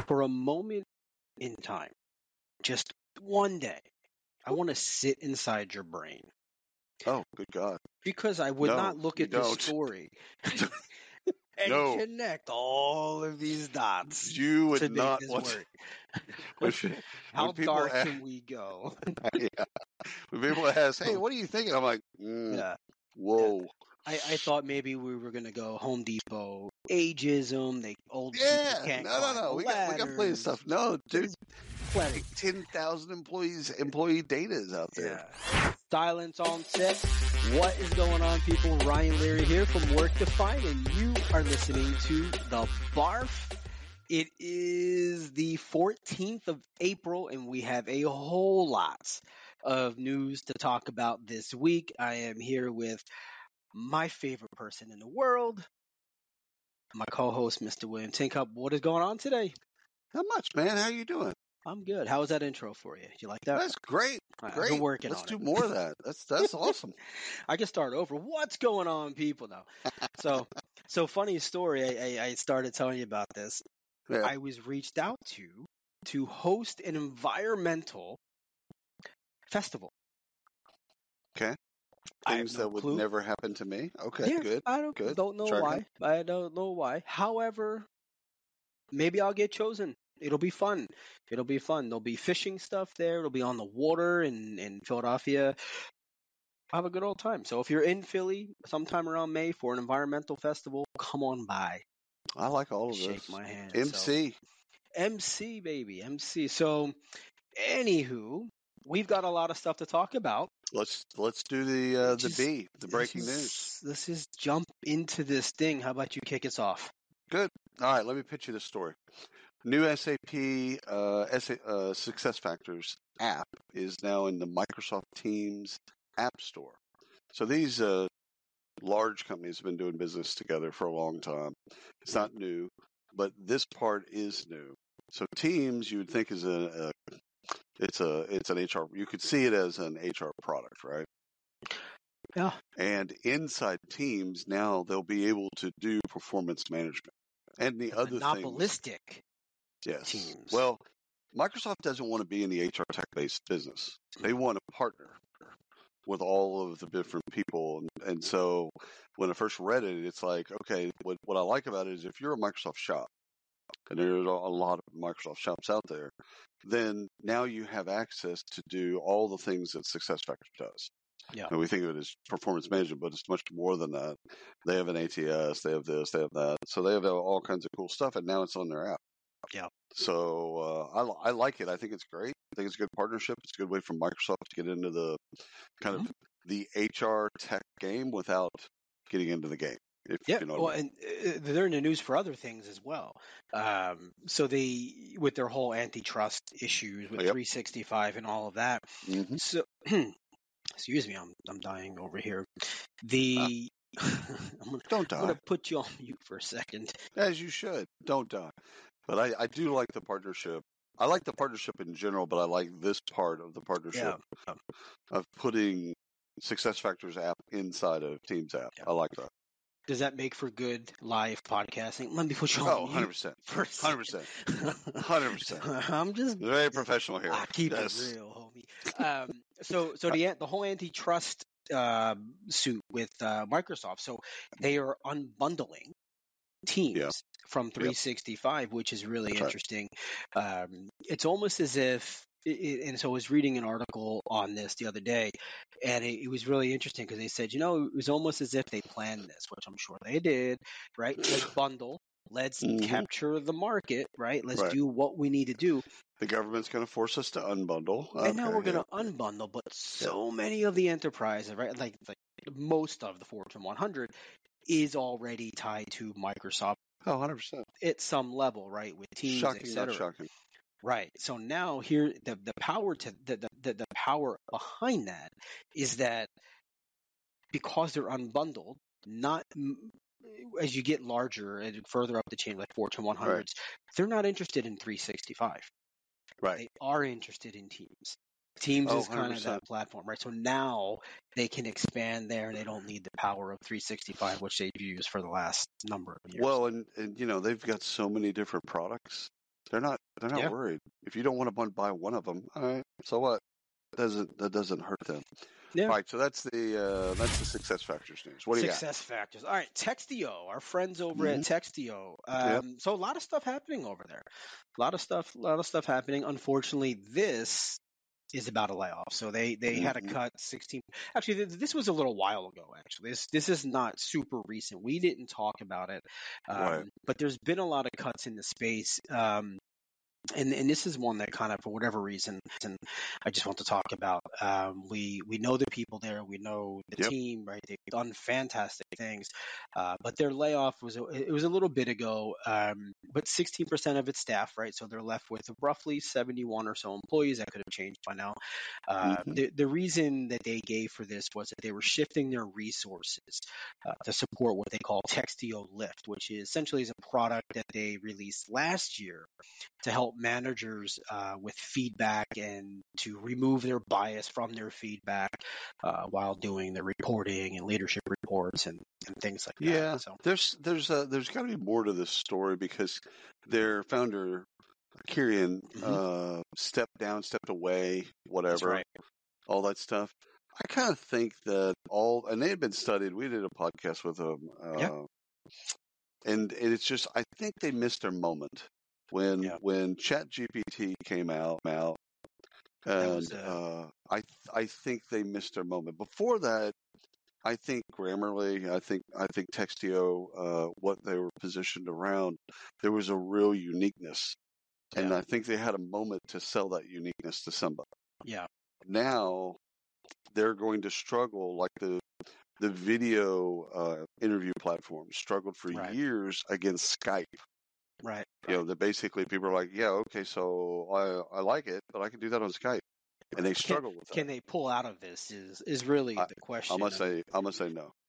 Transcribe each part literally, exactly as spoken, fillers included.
for a moment in time, just one day, I want to sit inside your brain. Oh, good God. Because I would no, not look at don't. this story and no. connect all of these dots you would to make not this want work. when, How when people dark ask, can we go? yeah. When people ask, hey, what are you thinking? I'm like, mm, Yeah. whoa. I, I thought maybe we were going to go Home Depot, ageism, they old Yeah, people can't no, no, climb no. a We got we got plenty of ladders. stuff. No, dude, There's plenty. ten thousand employees, employee data is out there. Yeah. Silence on set. What is going on, people? Ryan Leary here from Work Defined, and you are listening to The Barf. It is the fourteenth of April, and we have a whole lot of news to talk about this week. I am here with my favorite person in the world, my co-host, Mister William Tincup. What is going on today? Not much, man. How you doing? I'm good. How was that intro for you? Did you like that? That's great. Right, Great. I've been working Let's on do it. more of that. That's that's awesome. I can start over. What's going on, people? Now, so so funny story. I, I, I started telling you about this. Yeah. I was reached out to to host an environmental festival. Okay. I Things have no that would clue. never happen to me. Okay, Yeah, good. I don't Good. don't know Try why. again. I don't know why. However, maybe I'll get chosen. It'll be fun. It'll be fun. There'll be fishing stuff there. It'll be on the water in, in Philadelphia. Have a good old time. So if you're in Philly sometime around May for an environmental festival, come on by. I like all of Shake this. my hand. M C. So, M C, baby. M C. So, anywho, we've got a lot of stuff to talk about. Let's let's do the uh, the Just- B, the breaking let's news. just, let's just jump into this thing. How about you kick us off? Good. All right, let me pitch you this story. New S A P uh, S A, uh, SuccessFactors app is now in the Microsoft Teams App Store. So these uh, large companies have been doing business together for a long time. It's not new, but this part is new. So Teams, you would think is a, a it's a it's an H R. You could see it as an H R product, right? Yeah. And inside Teams now they'll be able to do performance management and the other things. Monopolistic Yes. Teams. Well, Microsoft doesn't want to be in the H R tech-based business. They want to partner with all of the different people. And, and so when I first read it, it's like, okay, what, what I like about it is if you're a Microsoft shop, and there's a lot of Microsoft shops out there, then now you have access to do all the things that SuccessFactors does. Yeah. And we think of it as performance management, but it's much more than that. They have an A T S, they have this, they have that. So they have all kinds of cool stuff, and now it's on their app. Yeah. So uh, I, I like it. I think it's great. I think it's a good partnership. It's a good way for Microsoft to get into the kind Mhm. of the H R tech game without getting into the game. If Yeah, you know well, what I mean. and uh, they're in the news for other things as well. Um, so they, with their whole antitrust issues with Yep. three sixty-five and all of that. Mm-hmm. So, excuse me, I'm I'm dying over here. The I'm gonna, Don't I'm die. gonna put you on mute for a second. As you should. Don't die. But I, I do like the partnership. I like the partnership in general, but I like this part of the partnership Yeah. of putting SuccessFactors app inside of Teams app. Yeah. I like that. Does that make for good live podcasting? Let me put you on Oh, mute one hundred percent. for a one hundred second. percent. one hundred percent. I'm just Very professional here. I keep Yes. it real, homie. Um, so, so the the whole antitrust uh, suit with uh, Microsoft. So they are unbundling Teams Yeah. from three sixty-five, which is really That's right. interesting. Um, it's almost as if, it, and so I was reading an article on this the other day, and it, it was really interesting because they said, you know, it was almost as if they planned this, which I'm sure they did. Right? Let's bundle. Let's Mhm. capture the market. Right? Let's Right. do what we need to do. The government's going to force us to unbundle. And now Okay, we're going to yeah. unbundle, but so many of the enterprises, right? Like, like most of the Fortune one hundred is already tied to Microsoft Oh, one hundred percent. at some level, right? With Teams, Shocking, et cetera. not shocking. Right. So now here, the the power to the, the the the power behind that is that because they're unbundled, not as you get larger and further up the chain, like Fortune one hundreds, right. They're not interested in three sixty-five. Right. They are interested in Teams. Teams oh, is kind of that platform, right? So now they can expand there, and they don't need the power of three sixty-five, which they've used for the last number of years. Well, and, and you know, they've got so many different products They're not. They're not Yeah. worried. If you don't want to buy one of them, all right. So what? Doesn't that doesn't hurt them? Yeah. All right. So that's the uh, that's the Success Factors news. What do you got? Success factors. All right, Textio, our friends over Mhm. at Textio. Yep. Um, So a lot of stuff happening over there. A lot of stuff. A lot of stuff happening. Unfortunately, this is about a layoff. So they they had to Mhm. cut sixteen. Actually, th- this was a little while ago. Actually, this this is not super recent. We didn't talk about it, um, Right. but there's been a lot of cuts in the space. Um, and and this is one that kind of, for whatever reason, and I just want to talk about. Um, we we know the people there, we know the Yep. team, right? They've done fantastic things, uh, but their layoff was a, it was a little bit ago. Um, but sixteen percent of its staff, right? So they're left with roughly seventy-one or so employees. That could have changed by now. Uh, Mhm. the the reason that they gave for this was that they were shifting their resources uh, to support what they call Textio Lift, which is essentially is a product that they released last year to help managers uh, with feedback and to remove their bias from their feedback uh, while doing the reporting and leadership reports and, and things like Yeah. that. So There's there's uh, there's got to be more to this story because their founder Kieran mhm, uh, stepped down, stepped away, that's whatever, right. all that stuff. I kind of think that all, and they had been studied. We did a podcast with them, Yeah, uh, and it's just I think they missed their moment when yeah. when ChatGPT came out, out, That was and uh, uh, I I think they missed their moment. Before that, I think Grammarly, I think I think Textio, uh, what they were positioned around, there was a real uniqueness, and yeah, I think they had a moment to sell that uniqueness to somebody. yeah, Now they're going to struggle like the the video uh, interview platform struggled for right, years against Skype. right, You know, right. that basically people are like, yeah, okay, so I I like it, but I can do that on Skype, and they Right. Can struggle with that. can they pull out of this? Is is really I the I question. must I mean, say I must say no.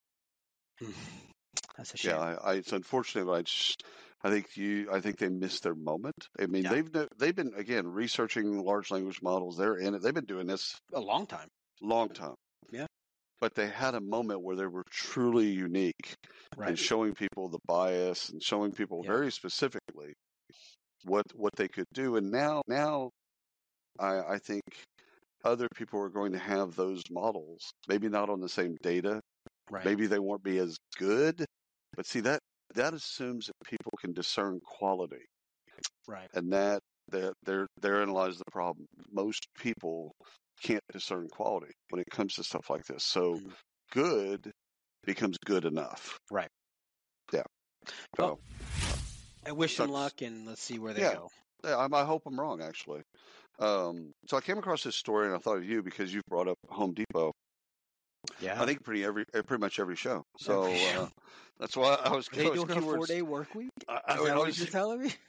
that's a Yeah, shame. I, I it's unfortunate, but I just I think you I think they missed their moment. I mean, Yeah, they've no- they've been again researching large language models. They're in it. They've been doing this a long time. long time, Yeah, but they had a moment where they were truly unique in right. showing people the bias and showing people Yeah, very specifically what what they could do. And now now I, I think other people are going to have those models, maybe not on the same data, right, maybe they won't be as good, but see that that assumes that people can discern quality, right. and that that there therein lies the problem. Most people can't discern quality when it comes to stuff like this. So Mm, good becomes good enough. right. Yeah. Well, So I wish them sucks. luck, and let's see where they Yeah. go. Yeah, I, I hope I'm wrong actually. Um, so I came across this story and I thought of you because you brought up Home Depot. Yeah. I think pretty every uh, pretty much every show. So Every show. uh, that's why I was Are they I was doing a keywords. four-day work week? I, I, Is that I what you're was telling me?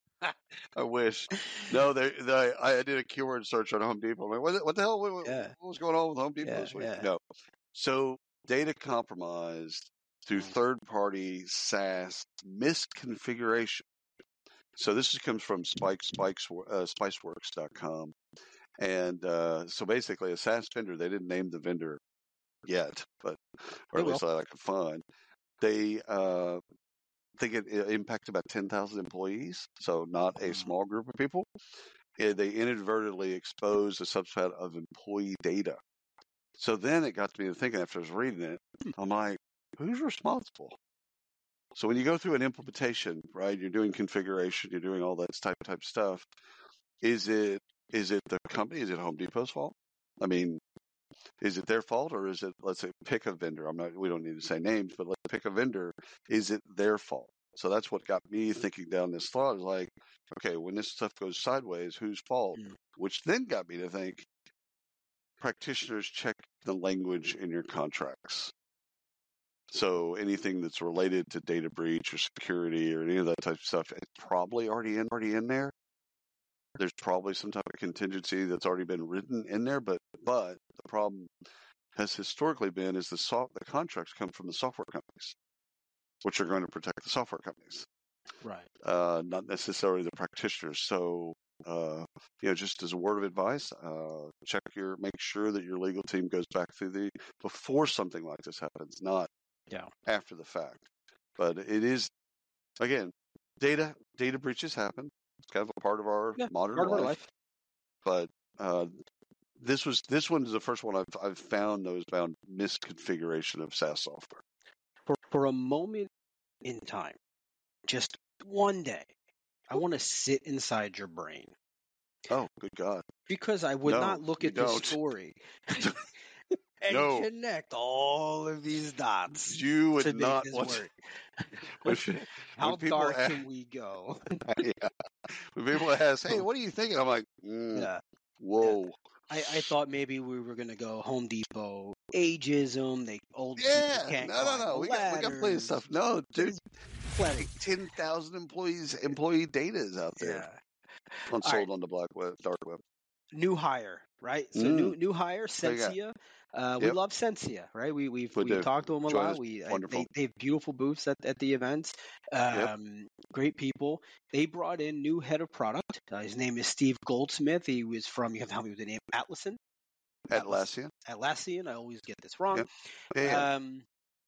I wish. No, they, they I did a keyword search on Home Depot. I'm like, what, what the hell? What, what Yeah, was going on with Home Depot yeah, this week? yeah. No. So data compromised through Mm, third-party SaaS misconfiguration. So this comes from Spike Spikes uh, Spiceworks dot com. And uh, so basically, a SaaS vendor, they didn't name the vendor yet, but or They at will. least that I could find. They uh, think it, it impacted about ten thousand employees, so not a Mm, small group of people. Eh, They inadvertently exposed a subset of employee data. So then it got to me to thinking after I was reading it, I'm like, who's responsible? So when you go through an implementation, right, you're doing configuration, you're doing all that type type stuff. Is it is it the company? Is it Home Depot's fault? I mean, is it their fault or is it, let's say, pick a vendor? I'm not, we don't need to say names, but let's pick a vendor. Is it their fault? So that's what got me thinking down this thought is like, okay, when this stuff goes sideways, whose fault? mm, Which then got me to think practitioners check the language in your contracts. So anything that's related to data breach or security or any of that type of stuff, it's probably already in, already in there. There's probably some type of contingency that's already been written in there, but but the problem has historically been is the soft the contracts come from the software companies, which are going to protect the software companies, right. uh, not necessarily the practitioners. So uh, you know, just as a word of advice, uh, check your make sure that your legal team goes back through the before something like this happens, not Yeah. after the fact. But it is again, data data breaches happen. It's kind of a part of our Yeah, modern part of our life. life. But uh, this was this one is the first one I've I've found those found misconfiguration of SaaS software. For for a moment in time, just one day, I want to sit inside your brain Oh, good God! because I would No, not look you at this don't. story and No, connect all of these dots you would to make not this want. work. When, How when people dark ask, can we go? yeah, when people ask, "Hey, what are you thinking?" I'm like, mm, Yeah. "Whoa, I, I thought maybe we were gonna go Home Depot ageism. They old people yeah, can't no, no, climb no, the we got we got plenty of ladders. stuff." No, dude, There's plenty. ten thousand employees employee data is out there Yeah. unsold All right. on the black web, dark web. New hire, right? So Mm, new new hire, what you got? Sensia. Uh, we Yep, love Sensia, right? We we've we we've do. talked to them a Join lot. us. We I, Wonderful. they they have beautiful booths at, at the events. Yep. Um, great people. They brought in new head of product. Uh, his name is Steve Goldsmith. He was from, you have to help me with the name, Atlassian. Atlas, Atlassian. Atlassian. I always get this wrong. Yep. Yeah, yeah. Um,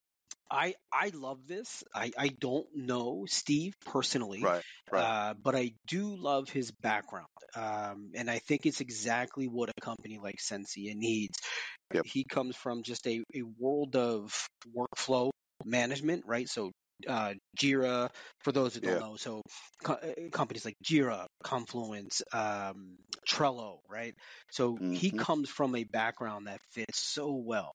I I love this. I, I don't know Steve personally, Right. Right. uh, but I do love his background, um, and I think it's exactly what a company like Sensia needs. Yep. He comes from just a, a world of workflow management, right? So uh, Jira, for those who don't Yeah. know, so co- uh, companies like Jira, Confluence, um, Trello, right? So he Mm-hmm. comes from a background that fits so well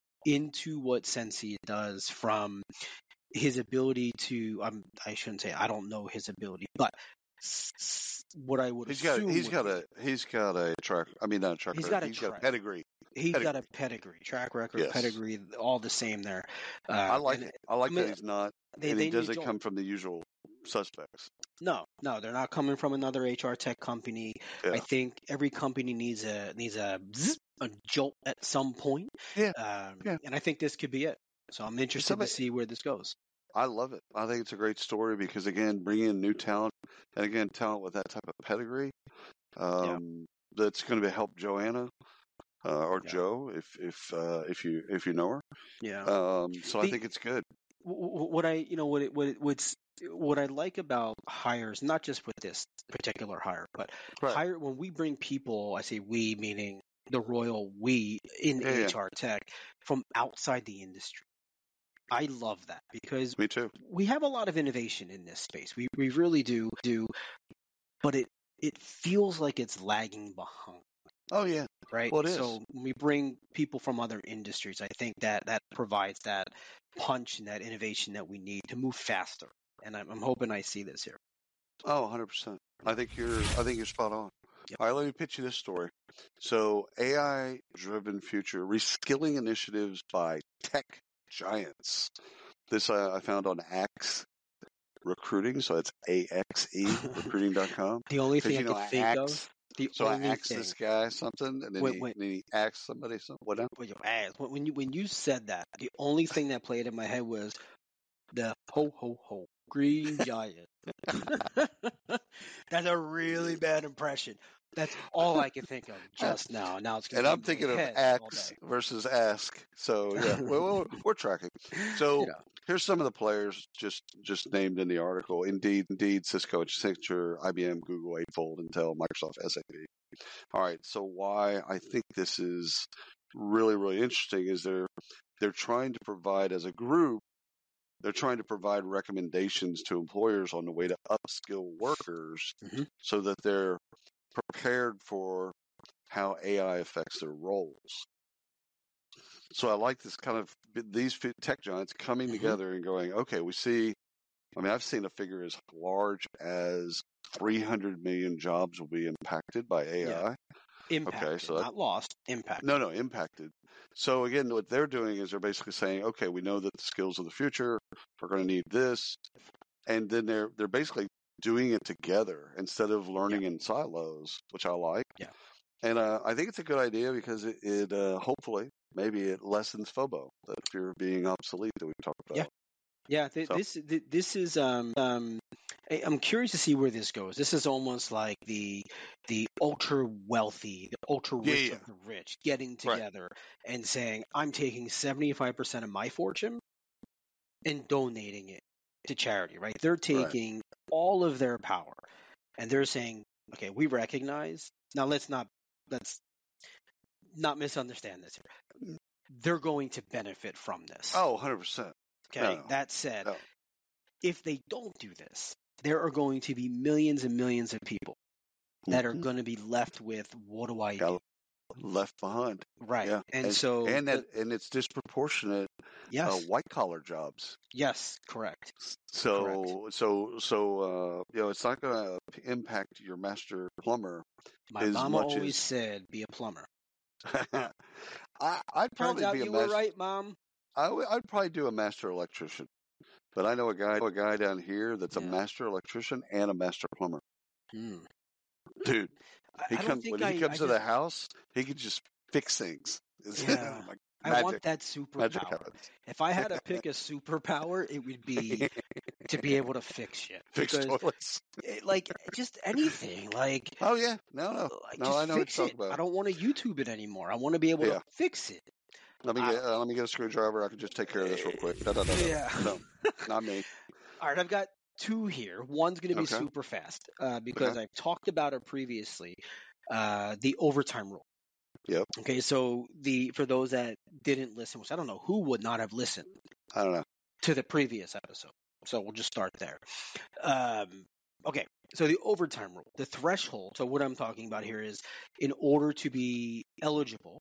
into what Sensi does, from his ability to um, I shouldn't say I don't know his ability, but s- s- what I would He's got assume he's would got be, a he's got a track. I mean, not a track he's record. got a He's got a track. pedigree. He's Pedigree. got a pedigree, track record, Yes. pedigree, all the same there. Uh, I like and it. I like I mean, that he's not, they and he they need a doesn't jolt. come from the usual suspects. No, no, they're not coming from another H R tech company. Yeah. I think every company needs a needs a zzz, a jolt at some point. Yeah. Um, Yeah. and I think this could be it. So I'm interested Somebody, to see where this goes. I love it. I think it's a great story because again, bringing in new talent, and again, talent with that type of pedigree, um, Yeah. that's going to help Joanna uh, or Yeah. Joe if if uh, if you if you know her. Yeah. Um, so The- I think it's good. w- w- what I you know what it, what it, what's what I like about hires, not just with this particular hire, but Right. hire when we bring people, I say we meaning the royal we in Yeah, yeah. H R tech from outside the industry. I love that because Me too. we have a lot of innovation in this space. We we really do do, but it it feels like it's lagging behind. Oh yeah. Right. Well, it is. So when we bring people from other industries, I think that that provides that punch and that innovation that we need to move faster. And I'm, I'm hoping I see this here. Oh, one hundred percent. I think you're I think you're spot on. Yep. All right, let me pitch you this story. So, A I-driven future reskilling initiatives by tech giants. This uh, I found on Axe Recruiting, so it's A X E recruiting dot com. The only Because thing you I know can think Axe. of, the So I only asked thing this guy something, and then when, he when, then he asked somebody something. What now? when you asked, when, when you when you said that, the only thing that played in my head was the ho ho ho green giant. That's a really bad impression. That's all I can think of just now. Now it's going And to be I'm in my thinking of head all Axe day. versus Ask. So yeah, we're, we're, we're tracking. So You know. here's some of the players just just named in the article: Indeed, Indeed, Cisco, Accenture, I B M, Google, Eightfold, Intel, Microsoft, S A P. All right. So why I think this is really really interesting is they're they're trying to provide as a group. They're trying to provide recommendations to employers on the way to upskill workers Mhm. so that they're prepared for how A I affects their roles. So I like this kind of these tech giants coming Mhm. together and going, okay, we see. I mean, I've seen a figure as large as three hundred million jobs will be impacted by A I. Yeah. Impacted, Okay, so that, not lost. Impacted. no, no, impacted. So again, what they're doing is they're basically saying, okay, we know that the skills of the future are going to need this, and then they're they're basically doing it together instead of learning in silos, which I like. Yeah. And uh, I think it's a good idea because it, it uh, hopefully maybe it lessens FOBO, that fear of being obsolete that we talked about. Yeah. Yeah. Th- So- this th- this is um um. I- I'm curious to see where this goes. This is almost like the the ultra wealthy, the ultra Yeah, rich yeah. of the rich getting Right. together and saying, "I'm taking seventy-five percent of my fortune and donating it to charity." Right? They're taking all of their power and they're saying, okay, we recognize. Now let's not let's not misunderstand this here. They're going to benefit from this. Oh, one hundred percent. Okay. No, That said, no. if they don't do this, there are going to be millions and millions of people that are Mhm. going to be left with, what do I Got do? left behind. Right. Yeah, And, and so, and the- that, and it's disproportionate yes, uh, white collar jobs. yes, correct. So so so uh, you know, it's not going to impact your master plumber My as mama much always as. said, be a plumber. I, I'd Turns probably out be a you were master. right, Mom. I w- I'd probably do a master electrician, but I know a guy, a guy down here that's Yeah. a master electrician and a master plumber. Hmm. Dude, I, he I don't comes think when he I, comes I to just, the house, he can just fix things. It's yeah. like I magic, want that magic superpower. happens. If I had to pick a superpower, it would be to be able to fix shit. Fix Because, toilets. it, like, just anything. Like, Oh yeah, no, no, like no. just I know what fix you're it. talking I about. don't want to YouTube it anymore. I want to be able Yeah. to fix it. Let me I get don't uh, know. let me get a screwdriver. I can just take care of this real quick. Da, da, da, da. Yeah. No, not me. All right, I've got two here. One's going to be Okay. super fast uh, because Okay. I've talked about it previously. Uh, the overtime rule. Yep. Okay, so the for those that didn't listen, which I don't know who would not have listened I don't know. to the previous episode. So we'll just start there. Um, okay, so the overtime rule, the threshold. So what I'm talking about here is in order to be eligible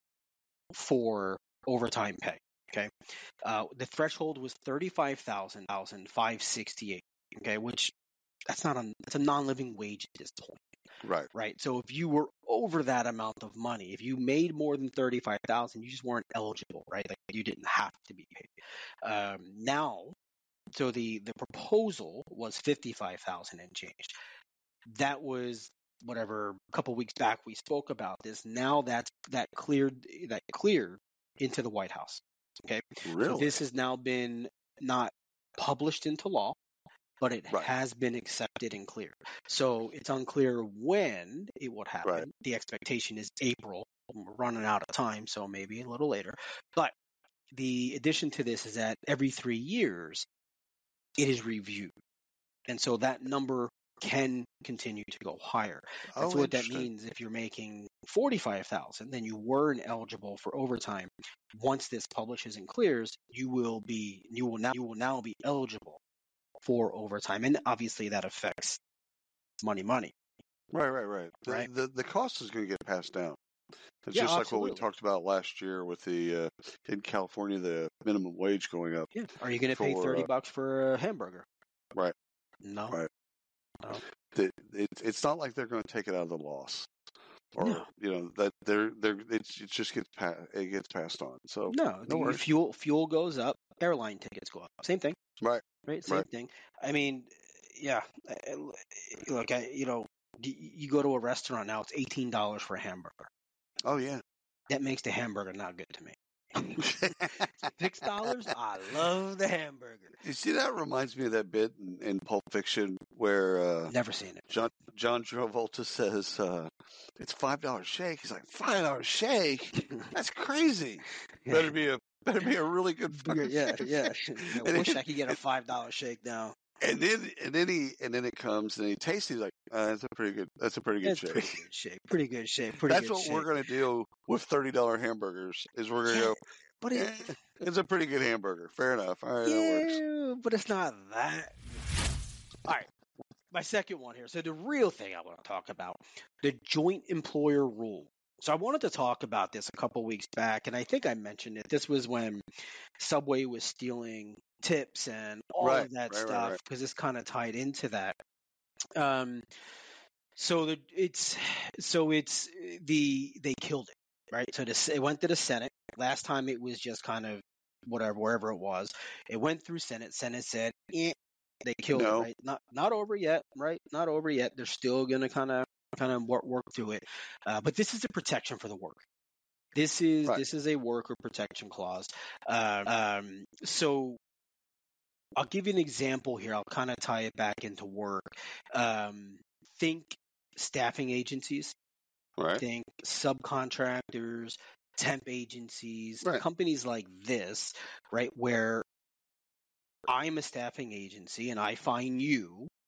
for overtime pay. Okay, uh, the threshold was thirty-five thousand five hundred sixty-eight. Okay, which that's not a that's a non-living wage at this point. Right. Right. So if you were over that amount of money, if you made more than thirty-five thousand, you just weren't eligible, right? Like you didn't have to be paid. Um, now, so the the proposal was fifty-five thousand and change. That was whatever a couple weeks back we spoke about this. Now that's that cleared that cleared into the White House. Okay. Really? So this has now been not published into law, but it Right. has been accepted and cleared. So it's unclear when it would happen. Right. The expectation is April. We're running out of time, so maybe a little later. But the addition to this is that every three years, it is reviewed. And so that number can continue to go higher. And Oh, so what that interesting. means, if you're making forty-five thousand, then you weren't eligible for overtime. Once this publishes and clears, you will be you will now you will now be eligible for overtime, and obviously that affects money, money. Right, right, right. The Right. the, the cost is going to get passed down. It's Yeah, just like what we absolutely. talked about last year with the uh, in California, the minimum wage going up. Yeah. Are you going to pay for, thirty uh, bucks for a hamburger? Right. No. Right. No. The, it, it's not like they're going to take it out of the loss, or No. you know that they're they're it's, it just gets pa- it gets passed on. So No. no The worries. fuel fuel goes up. Airline tickets go up. Same thing. Right. Right. Same Right. thing. I mean, yeah. I- I- Look, I you know, y- you go to a restaurant now. It's eighteen dollars for a hamburger. Oh yeah. That makes the hamburger not good to me. Six dollars. I love the hamburger. You see, that reminds me of that bit in, in Pulp Fiction where uh, Never seen it. John John Travolta says uh, it's five dollar shake. He's like, five dollar shake? That's crazy. Yeah. Better be a better be a really good Bigger- fucking yeah, shake. yeah. I And wish then- I could get a five dollar shake now. And then and then he and then it comes and he tastes. He's like, uh, that's a pretty good. That's a pretty good That's shake. pretty good shake. Pretty good shake. Pretty That's good what shake. we're gonna do with thirty dollar hamburgers. Is we're gonna Yeah, go. but it, eh, it's a pretty good hamburger. Fair enough. All right, that works. yeah, but it's not that. All right, my second one here. So the real thing I want to talk about, the joint employer rule. So I wanted to talk about this a couple weeks back, and I think I mentioned it. This was when Subway was stealing tips and all Right, of that right, right, stuff, right. because this kind of tied into that. Um, so the it's so it's the they killed it, right? So the, it went to the Senate. Last time it was just kind of whatever, wherever it was. It went through Senate. Senate said, eh, they killed No. it, right? Not not over yet, right? Not over yet. They're still gonna kind of kind of work work through it. Uh, but this is a protection for the worker. This is Right. this is a worker protection clause. Uh, um, so I'll give you an example here. I'll kind of tie it back into work. Um, think staffing agencies. Right. Think subcontractors, temp agencies, Right. companies like this, right, where I'm a staffing agency and I find you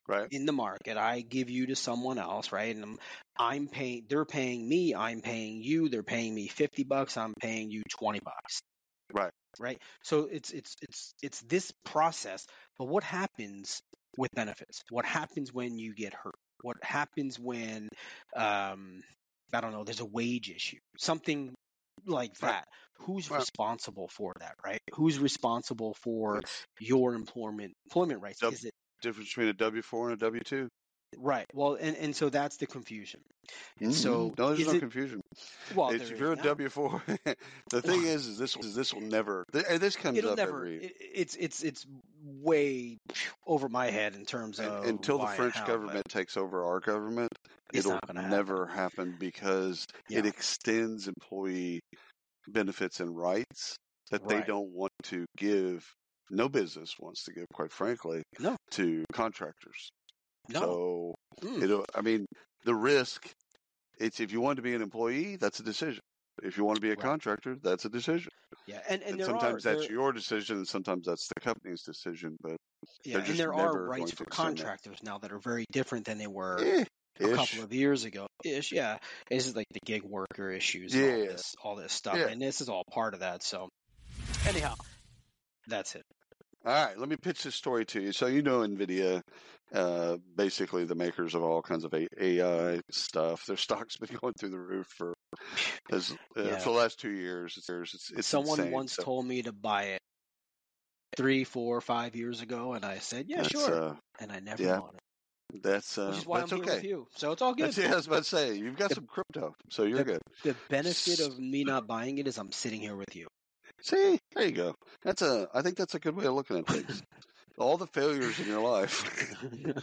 Right. in the market. I give you to someone else, right? And I'm, I'm paying, they're paying me, I'm paying you, they're paying me fifty bucks, I'm paying you twenty bucks. Right. Right. So it's, it's, it's, it's this process. But what happens with benefits? What happens when you get hurt? What happens when, um, I don't know, there's a wage issue, something like Right. that? Who's Right. responsible for that, right? Who's responsible for It's your employment employment rights? the Is it difference between a W four and a W two. right? Well, and, and so that's the confusion. And Mm-hmm. so No, there's is no it confusion. well, It's, there if is you're a now. W four, the thing is, is this is this will never. th- and This comes It'll up never. every It, it's it's it's way over my head in terms and, of until the why and French how, government takes over our government, but it's it'll not going to never happen. happen because Yeah. it extends employee benefits and rights that they Right. don't want to give. No business wants to give, quite frankly, No. to contractors. No. So Mm. it'll. I mean, the risk. It's if you want to be an employee, that's a decision. If you want to be a Right. contractor, that's a decision. Yeah, and, and And there sometimes are that's there your decision, and sometimes that's the company's decision. But yeah, they're and just there are never rights going for to extend that. contractors now that are very different than they were Eh, a ish. couple of years ago. Ish, yeah. This is like the gig worker issues and all Yeah. this all this stuff, Yeah. and this is all part of that. So anyhow, that's it. All right, let me pitch this story to you. So you know NVIDIA, uh, basically the makers of all kinds of A I stuff. Their stock's been going through the roof for as, uh, Yeah. for the last two years. It's it's, it's Someone insane. once So told me to buy it three, four, five years ago, and I said, yeah, that's sure, uh, and I never yeah. bought it, that's uh, which is why that's I'm here okay. with you. So it's all good. That's yeah, I was about to say you've got The- some crypto, so you're The, good. the benefit of me not buying it is I'm sitting here with you. See, there you go. That's a. I think that's a good way of looking at things. All the failures in your life,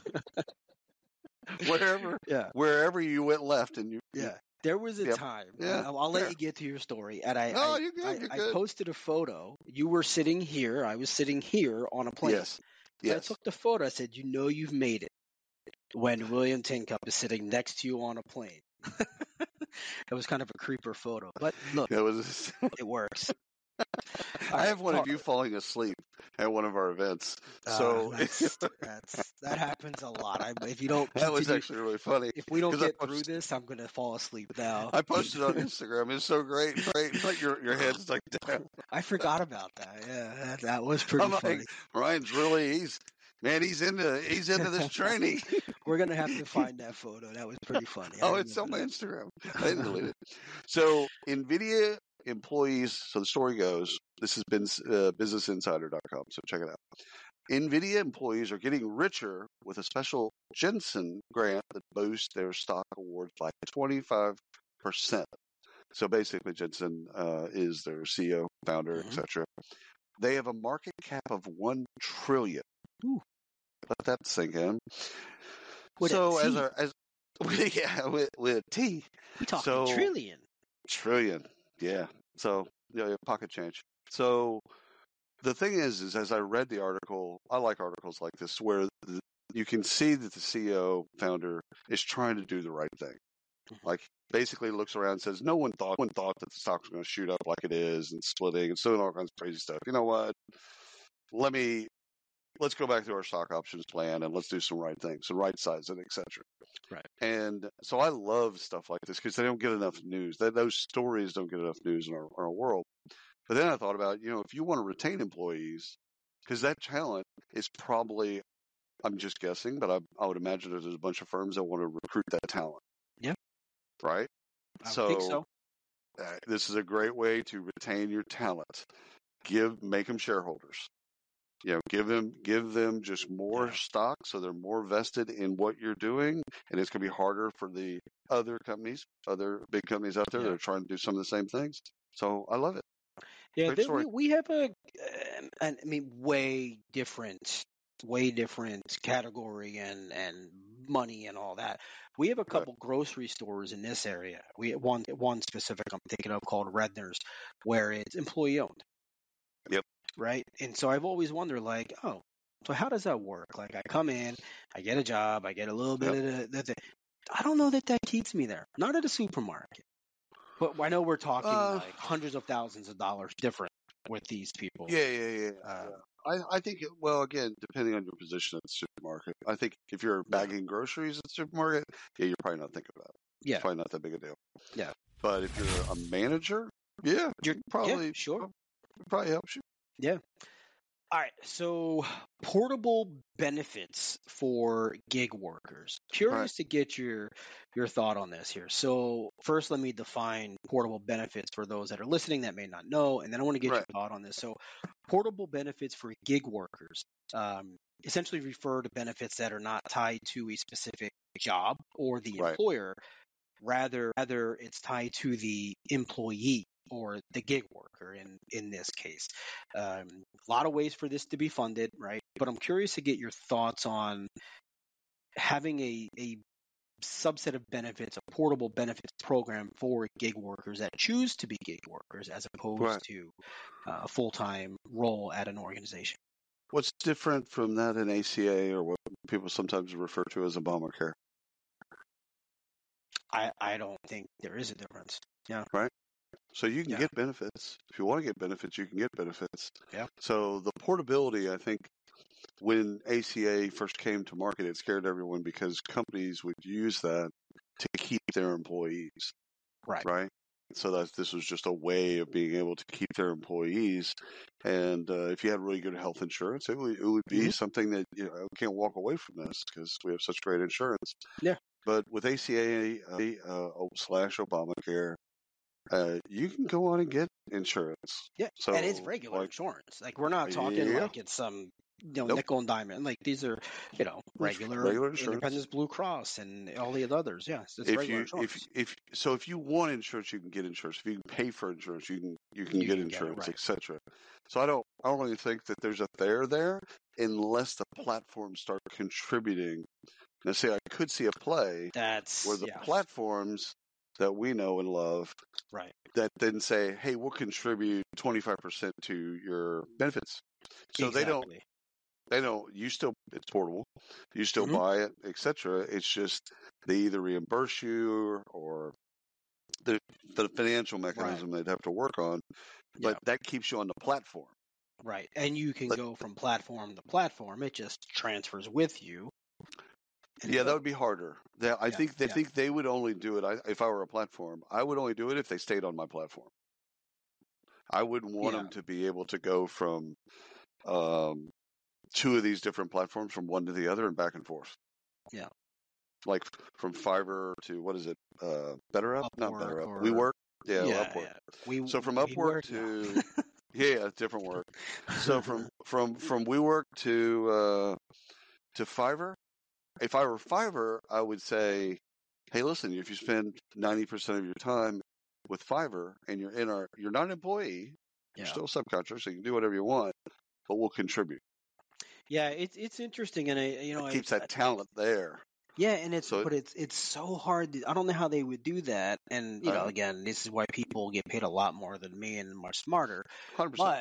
wherever, Yeah. wherever you went left, and you, you Yeah. There was a Yep. time. Yeah, I'll, I'll let fair. you get to your story. And I, No, I, you're good, I, you're I good. posted a photo. You were sitting here. I was sitting here on a plane. Yes, So I yes. took the photo. I said, you know, you've made it when William Tincup is sitting next to you on a plane. It was kind of a creeper photo, but look, That was. it works. I have right, one talk- of you falling asleep at one of our events. Uh, So that's, that's that happens a lot. I, if you don't that was continue, actually really funny. if we don't 'cause I get through posted- this, I'm gonna fall asleep now. I posted on Instagram. It's so great. Right, like your your head's like down. I forgot about that. Yeah, that, that was pretty I'm like, funny. Ryan's really he's man. He's into he's into this training. We're gonna have to find that photo. That was pretty funny. I Oh, it's on my remember Instagram. I didn't delete it. So NVIDIA employees. So the story goes. This has been uh, business insider dot com. So check it out. NVIDIA employees are getting richer with a special Jensen grant that boosts their stock awards by twenty-five percent. So basically, Jensen uh, is their C E O, founder, Mhm. et cetera. They have a market cap of one trillion. Ooh. Let that sink in. With a so as T. our as yeah with with a T We talking so- trillion. trillion, yeah. So yeah, pocket change. So the thing is, is as I read the article, I like articles like this where the, you can see that the C E O founder is trying to do the right thing. Mhm. Like basically looks around and says, no one thought one thought that the stock was going to shoot up like it is and splitting and doing all kinds of crazy stuff. You know what? Let me let's go back to our stock options plan and let's do some right things and right size it, et cetera. Right. And so I love stuff like this because they don't get enough news. That those stories don't get enough news in our, our world. But then I thought about, you know, if you want to retain employees, because that talent is probably, I'm just guessing, but I, I would imagine that there's a bunch of firms that want to recruit that talent. Yeah. Right? I would think so. Uh, this is a great way to retain your talent. Give, make them shareholders. You know, give them, give them just more Yeah. stock so they're more vested in what you're doing, and it's going to be harder for the other companies, other big companies out there Yeah. that are trying to do some of the same things. So I love it. Yeah, Great there, story. we we have a, um, an, I mean, way different, way different category and and money and all that. We have a couple grocery stores in this area. We one one specific I'm thinking of called Redner's, where it's employee owned. Yep. Right, and so I've always wondered, like, oh, so how does that work? Like, I come in, I get a job, I get a little bit Yep. of the, the, I don't know that that keeps me there. Not at a supermarket. But I know we're talking Uh, like hundreds of thousands of dollars different with these people. Yeah, yeah, yeah. Uh, yeah. I, I think, it, well, again, depending on your position at the supermarket, I think if you're bagging groceries at the supermarket, yeah, you're probably not thinking about it. Yeah. It's probably not that big a deal. Yeah. But if you're a manager, yeah, You're, probably, yeah, sure. probably helps you. Yeah. All right. So portable benefits for gig workers. Curious Right. to get your your thought on this here. So first, let me define portable benefits for those that are listening that may not know, and then I want to get Right. your thought on this. So portable benefits for gig workers um, essentially refer to benefits that are not tied to a specific job or the Right. employer. Rather, rather it's tied to the employee or the gig worker in, in this case. Um, a lot of ways for this to be funded, right? But I'm curious to get your thoughts on having a, a subset of benefits, a portable benefits program for gig workers that choose to be gig workers as opposed Right. to uh, a full-time role at an organization. What's different from that in A C A or what people sometimes refer to as Obamacare? I, I don't think there is a difference. Yeah. Right. So you can Yeah. get benefits. If you want to get benefits, you can get benefits. Yeah. So the portability, I think, when A C A first came to market, it scared everyone because companies would use that to keep their employees. Right. Right. So that this was just a way of being able to keep their employees. And uh, if you had really good health insurance, it would, it would be Mm-hmm. something that, you know, I can't walk away from this because we have such great insurance. Yeah. But with A C A uh, uh, slash Obamacare, uh, you can go on and get insurance. Yeah, So, and it's regular like, insurance. Like we're not talking yeah, like it's some you know nope, nickel and diamond. Like these are you know it's regular regular insurance. Independence Blue Cross and all the others. Yeah, it's, it's If regular you if insurance. if so, if you want insurance, you can get insurance. If you can pay for insurance, you can you can You get can get it insurance, right. et cetera. So I don't I don't really think that there's a there there unless the platforms start contributing. Now, see, I could see a play That's where the yeah, platforms that we know and love right. that then say, "Hey, we'll contribute twenty-five percent to your benefits." So they don't Exactly. they don't. You still it's portable. You still hmm buy it, et cetera. It's just they either reimburse you or the the financial Right. mechanism they'd have to work on, Yeah. but that keeps you on the platform. Right. And you can But go from platform to platform. It just transfers with you. And yeah, it that goes. would be harder. They, I Yeah. think they Yeah. think they would only do it. I, if I were a platform, I would only do it if they stayed on my platform. I wouldn't want Yeah. them to be able to go from um, two of these different platforms from one to the other and back and forth. Yeah. Like from Fiverr to what is it? Uh, BetterUp? Not Upwork BetterUp. or WeWork? Yeah, yeah. Upwork. Yeah. We So from we Upwork work to now. yeah, different work. So from from from WeWork to uh, to Fiverr. If I were Fiverr, I would say, hey, listen, if you spend ninety percent of your time with Fiverr and you're in our, you're not an employee, you're Yeah. still a subcontractor, so you can do whatever you want, but we'll contribute. Yeah, it's it's interesting, and I you know It I, keeps I that talent there. yeah, and it's So, but it's it's so hard. To, I don't know how they would do that, and you know, uh, again, this is why people get paid a lot more than me and much smarter. one hundred percent. But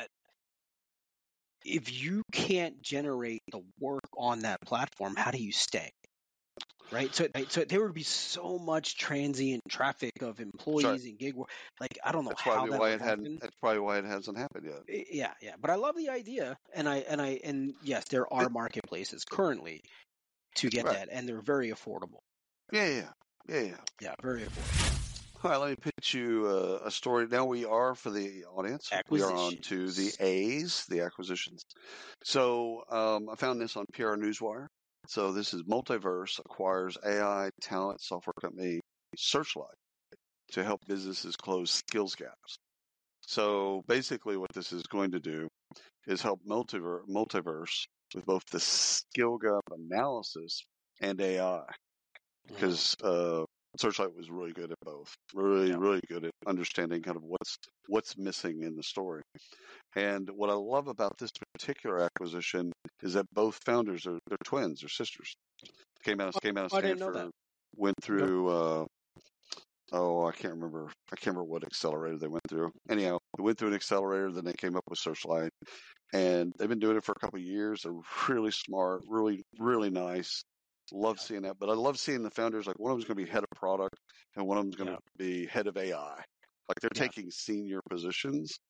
if you can't generate the work on that platform, how do you stay? Right. So, right, so there would be so much transient traffic of Sorry. employees and gig work. Like I don't know That's how probably that why would it hadn't. happen. That's probably why it hasn't happened yet. I- Yeah, yeah. But I love the idea, and I and I and yes, there are It, marketplaces currently to get right. that, and they're very affordable. Yeah, yeah, yeah, yeah. Yeah, very affordable. All right, let me pitch you a, a story. Now we are for the audience. We are on to the Acquisitions. A's, the acquisitions. So um, I found this on P R Newswire. So this is Multiverse acquires A I talent software company Searchlight to help businesses close skills gaps. So basically, what this is going to do is help Multiverse, Multiverse with both the skill gap analysis and A I, because uh, Searchlight was really good at both. Really, Yeah. really good at understanding kind of what's what's missing in the story. And what I love about this particular acquisition is that both founders are they're twins, they're sisters. Came out of came out of I didn't know that. Stanford, went through uh, oh I can't remember I can't remember what accelerator they went through. Anyhow, they went through an accelerator, then they came up with Searchlight, and they've been doing it for a couple of years. They're really smart, really really nice. Love seeing that, but I love seeing the founders. Like one of them's going to be head of product, and one of them's going Yeah. to be head of A I. Like they're Yeah. taking senior positions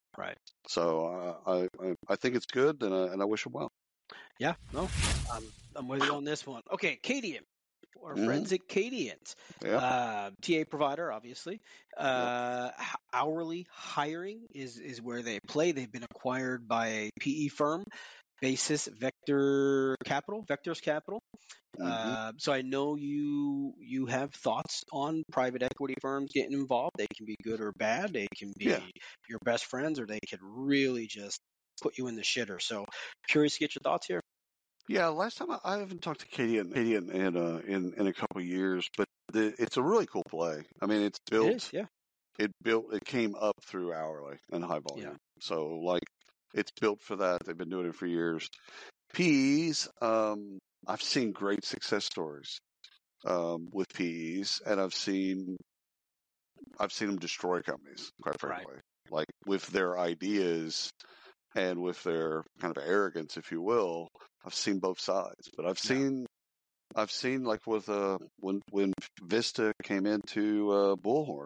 Right. So uh, I, I I think it's good, and I, and I wish them well. Yeah, no, I'm, I'm with you on this one. Okay, Cadian, our Mhm. friends at Cadians, Yep. uh, T A provider, obviously. Yep. Uh, h- hourly hiring is, is where they play. They've been acquired by a P E firm, Basis Vector Capital, Vectors Capital. Mhm. Uh, so I know you you have thoughts on private equity firms getting involved. They can be good or bad. They can be Yeah. your best friends, or they could really just put you in the shitter. So curious to get your thoughts here. Yeah, last time I, I haven't talked to Katie in Katie in in, uh, in in a couple of years, but the, it's a really cool play. I mean, it's It built. is, yeah. It built. It came up through hourly and high volume. Yeah. So like, it's built for that. They've been doing it for years. P Es. Um, I've seen great success stories um, with P Es, and I've seen I've seen them destroy companies. Quite Right. frankly, like with their ideas and with their kind of arrogance, if you will. I've seen both sides, but I've Yeah. seen I've seen like with uh when when Vista came into uh, Bullhorn,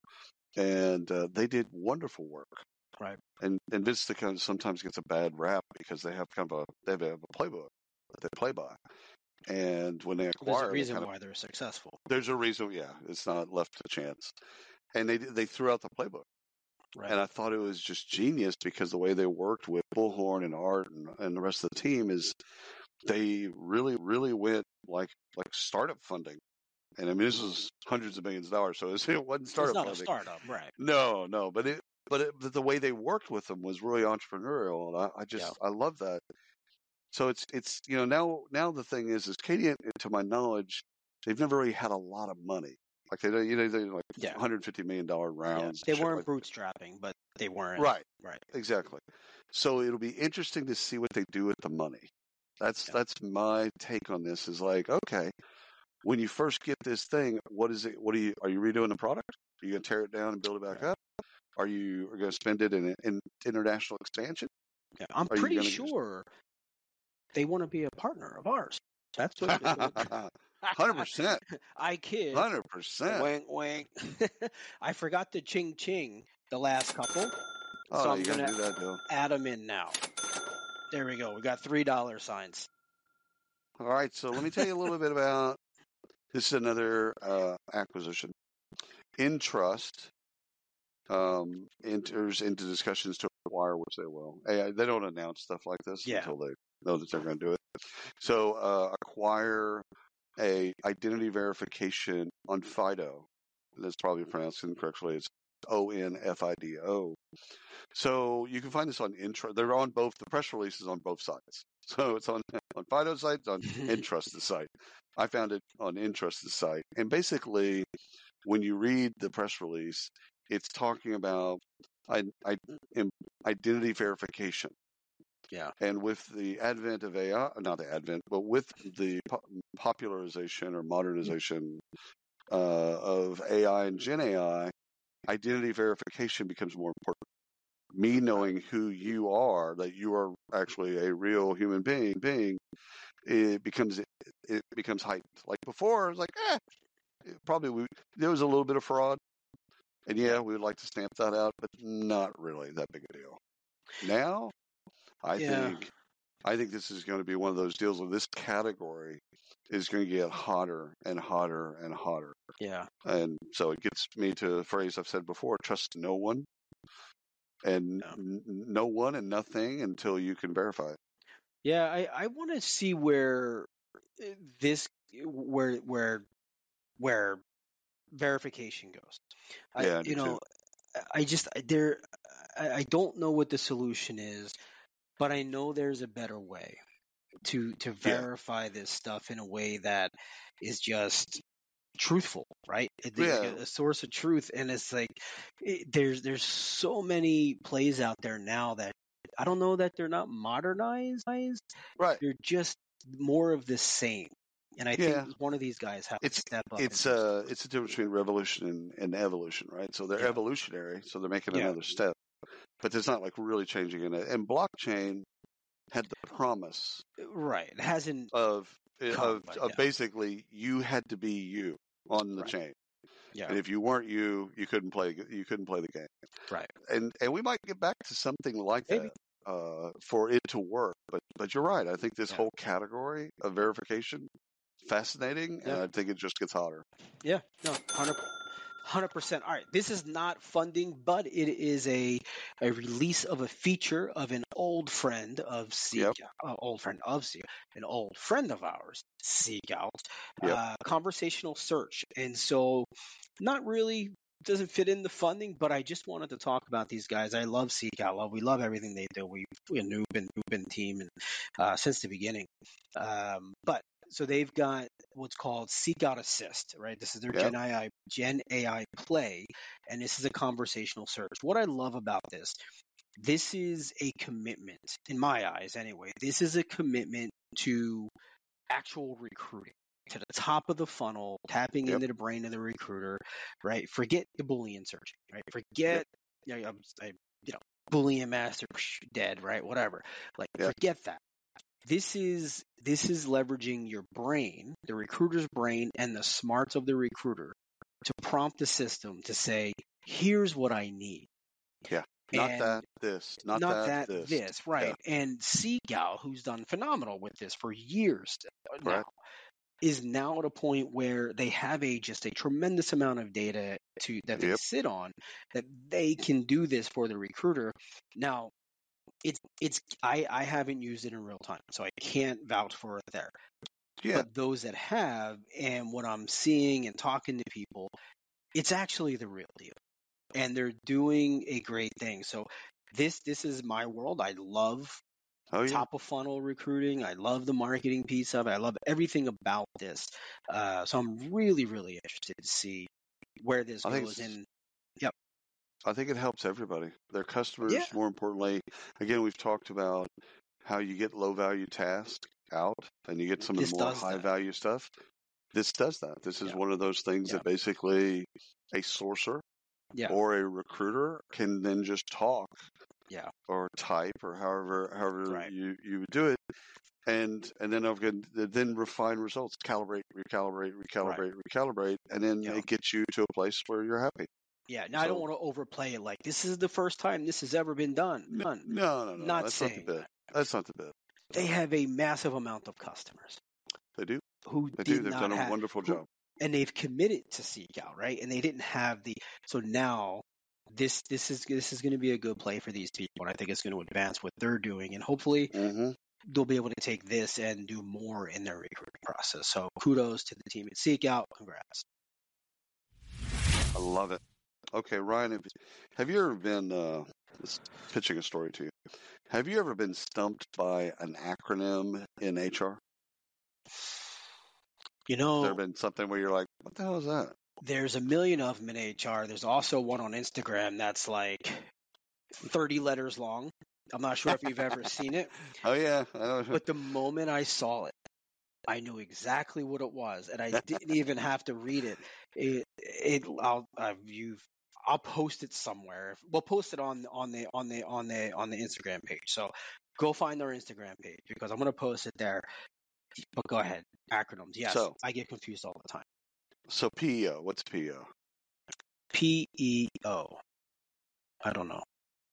and uh, they did wonderful work. Right. And and Vista kind of sometimes gets a bad rap because they have kind of a they have a, a playbook that they play by. And when they There's a acquire, they reason kind of why they're successful. there's a reason. Yeah, it's not left to chance. And they they threw out the playbook. Right. And I thought it was just genius because the way they worked with Bullhorn and Art and, and the rest of the team is they really, really went like like startup funding. And I mean, this was hundreds of millions of dollars, so it wasn't startup It's not funding. a startup, right? No, no, but it but it, but the way they worked with them was really entrepreneurial, and I, I just Yeah. I love that. So it's it's you know now now the thing is is Katie, to my knowledge, they've never really had a lot of money. Like they you know they like Yeah. one hundred fifty million dollar Yeah. rounds. They shit weren't like that. bootstrapping, but they weren't. Right. Right. Exactly. So it'll be interesting to see what they do with the money. That's Yeah. that's my take on this. Is like, okay, when you first get this thing, what is it? What are you? Are you redoing the product? Are you gonna tear it down and build it back Right. up? Are you going to spend it in, in international expansion? Yeah. I'm Are you pretty gonna sure they want to be a partner of ours. That's what. Hundred percent. I kid. Hundred percent. Wink, wink. I forgot the ching ching the last couple, Oh, so no, I'm you gotta gonna do that, Bill. add them in now. There we go. We got three dollar signs. All right, so let me tell you a little bit about this. Is another uh, acquisition. Intrust um, enters into discussions to acquire, which they will. Hey, they don't announce stuff like this Yeah. until they know that they're going to do it. So uh, acquire a identity verification on Fido. That's probably pronounced incorrectly. It's O N F I D O. So you can find this on Intrust. They're on both. The press release is on both sides. So it's on on Fido's site, it's on Intrust's site. I found it on Intrust's site, and basically, when you read the press release, it's talking about I, I, identity verification. Yeah. And with the advent of A I, not the advent, but with the po- popularization or modernization uh, of A I and Gen A I, identity verification becomes more important. Me knowing who you are, that you are actually a real human being, being, it becomes it becomes heightened. Like before, it was like, eh, it probably we, there was a little bit of fraud, and yeah, we would like to stamp that out, but not really that big a deal. Now, I Yeah. think I think this is going to be one of those deals where this category is going to get hotter and hotter and hotter. Yeah. And so it gets me to a phrase I've said before: trust no one, and Yeah. n- no one and nothing until you can verify it. Yeah, I, I want to see where this where where where verification goes. I Yeah, I do you know too. I just there I, I don't know what the solution is, but I know there's a better way to to Yeah. verify this stuff in a way that is just truthful, right? It- Yeah. Like a, a source of truth, and it's like it, there's there's so many plays out there now that I don't know that they're not modernized. Right. They're just more of the same. And I Yeah. think one of these guys has It's to step up. it's and do uh it's a difference between revolution and, and evolution, right? So they're Yeah. evolutionary, so they're making Yeah. another step, but it's not like really changing in it. And blockchain had the promise something. Right. It hasn't of come, of but of yeah. basically you had to be you on the Right. chain. Yeah. And if you weren't you, you couldn't play. You couldn't play the game. Right. And and we might get back to something like Maybe. that uh, for it to work. But but you're right. I think this Yeah. whole category of verification fascinating, and Yeah. I think it just gets hotter. Yeah. No. one hundred percent. one hundred percent. All right. This is not funding, but it is a a release of a feature of an old friend of Seek, Yep. uh, old friend of Seek, an old friend of ours, Seek Out, Yep. uh, conversational search. And so, not really doesn't fit in the funding, but I just wanted to talk about these guys. I love Seek Out. Love we love everything they do. We we a noob and noob and team and uh, since the beginning. Um, but so they've got what's called Seek Out Assist, right? This is their Yep. Gen A I Gen A I play, and this is a conversational search. What I love about this, this is a commitment, in my eyes anyway. This is a commitment to actual recruiting, to the top of the funnel, tapping Yep. into the brain of the recruiter, right? Forget the Boolean searching, right? Forget, you know, I, you know, Boolean master psh, dead, right? Whatever. Like, Yep. forget that. This is this is leveraging your brain, the recruiter's brain, and the smarts of the recruiter to prompt the system to say, "Here's what I need." Yeah. Not And that this. Not, not that, that this. this, right? And Seagal, who's done phenomenal with this for years now, Right. is now at a point where they have a just a tremendous amount of data to that they Yep. sit on that they can do this for the recruiter. Now, it's it's I, I haven't used it in real time, so I can't vouch for it there. Yeah. But those that have, and what I'm seeing and talking to people, it's actually the real deal, and they're doing a great thing. So this this is my world. I love Oh yeah. top of funnel recruiting. I love the marketing piece of it. I love everything about this. Uh, so I'm really really interested to see where this I think goes. it's- And yep, I think it helps everybody. Their customers, yeah, more importantly. Again, we've talked about how you get low value tasks out and you get some of this the more does high that. value stuff. This does that. This is Yeah. one of those things Yeah. that basically a sourcer Yeah, or a recruiter can then just talk yeah, or type or however however Right. you, you would do it. And and then I've got then refine results, calibrate, recalibrate, recalibrate, recalibrate, and then Yeah. it gets you to a place where you're happy. yeah. Now I don't So- want to overplay it. Like this is the first time this has ever been done. No, Done. no, no, no. Not that's not saying the bit. that. That's not the bit. They have a massive amount of customers They do. who They did do. They've not done a have, wonderful who- job. and they've committed to Seek Out, right? And they didn't have the. So now this this is this is going to be a good play for these people, and I think it's going to advance what they're doing, and hopefully hmm they'll be able to take this and do more in their recruiting process. So kudos to the team at Seek Out. Congrats. I love it. Okay, Ryan, have, have you ever been uh, this- pitching a story to you? Have you ever been stumped by an acronym in H R? You Has know, there been something where you're like, what the hell is that? there's a million of them in H R. There's also one on Instagram that's like thirty letters long. I'm not sure if you've ever seen it, Oh yeah, I know. but the moment I saw it, I knew exactly what it was, and I didn't even have to read it. It, it, I'll, I've, you've, I'll post it somewhere. We'll post it on on the on the on the on the Instagram page. So go find our Instagram page because I'm going to post it there. But go ahead, acronyms. Yes, So- I get confused all the time. So P E O, what's P E O? P E O. I don't know.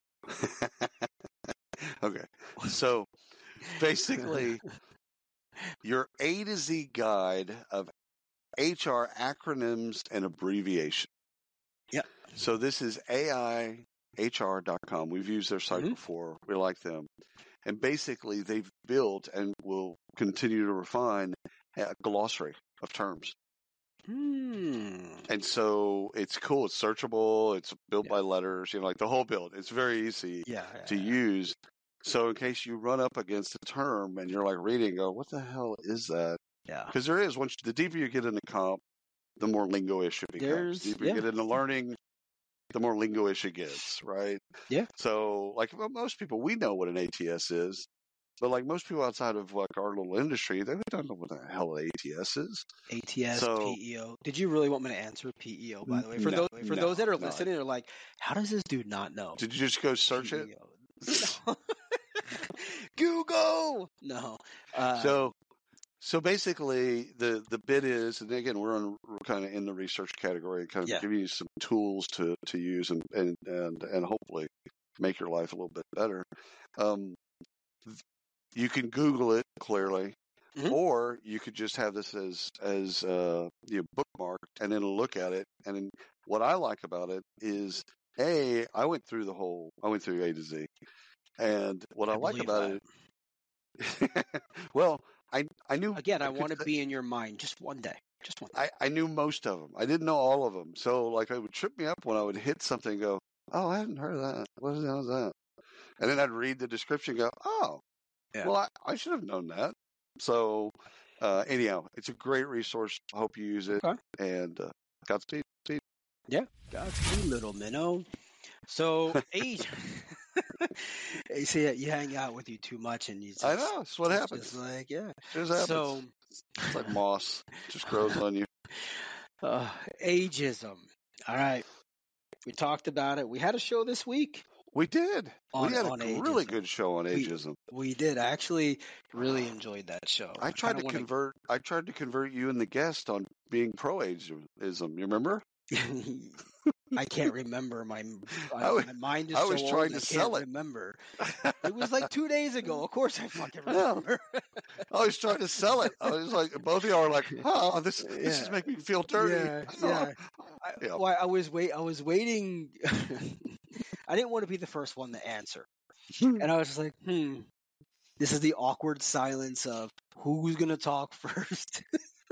Okay, so basically, your A to Z guide of H R acronyms and abbreviation. Yep. So this is A I H R dot com. We've used their site Mhm. before. We like them. And basically, they've built and will continue to refine a glossary of terms. Hmm. And so it's cool. It's searchable. It's built Yeah. by letters. You know, like the whole build. It's very easy Yeah. yeah, to yeah. use. So in case you run up against a term and you're like reading, and go, what the hell is that? Yeah. Because there is, once the deeper you get into comp, the more lingo-ish it becomes. There's- The deeper yeah. you get into learning, the more lingo-ish it gets, right? Yeah. So, like well, most people, we know what an A T S is, but like most people outside of like our little industry, they don't know what the hell an A T S is. A T S, So- P E O. Did you really want me to answer P E O, by the way? For No, those for no, those that are no. listening, they're like, how does this dude not know? Did you just go search it? P E O? No. Google. No. Uh, So, So basically, the the bit is, and again, we're on we're kind of in the research category, kind of Yeah. giving you some tools to to use and and and, and hopefully make your life a little bit better. Um, you can Google it clearly, Mhm. or you could just have this as as uh, you know, bookmarked and then look at it. And then what I like about it is, a I went through the whole, I went through A to Z, and what I, I like believe about that. it. Well, I I knew Again, I I could want to be in your mind just one day. Just one day. I, I knew most of them. I didn't know all of them. So like it would trip me up when I would hit something and go, oh, I hadn't heard of that. What the hell is that? And then I'd read the description and go, oh, Yeah. well, I, I should have known that. So uh, anyhow, it's a great resource. I hope you use it. Okay. And uh, Godspeed. Yeah. Godspeed, little minnow. So, age. You see, you hang out with you too much, and you just. I know. That's what it's happens. Just like, yeah. It just happens. So, it's like moss. It just grows on you. Uh, ageism. All right. We talked about it. We had a show this week. We did. On, we had a on really ageism. good show on ageism. We, we did. I actually really enjoyed that show. I tried I to wanna... convert. I tried to convert you and the guest on being pro ageism. You remember? I can't remember. My I, I was, my mind is I so was old. trying to I sell can't it. remember. It was like two days ago. Of course, I fucking remember. I was trying to sell it. I was like, both of y'all are like, "Oh, this Yeah. this is making me feel dirty." Yeah, yeah. I, yeah. well, I was wait. I was waiting. I didn't want to be the first one to answer, and I was just like, "Hmm." This is the awkward silence of who's gonna talk first.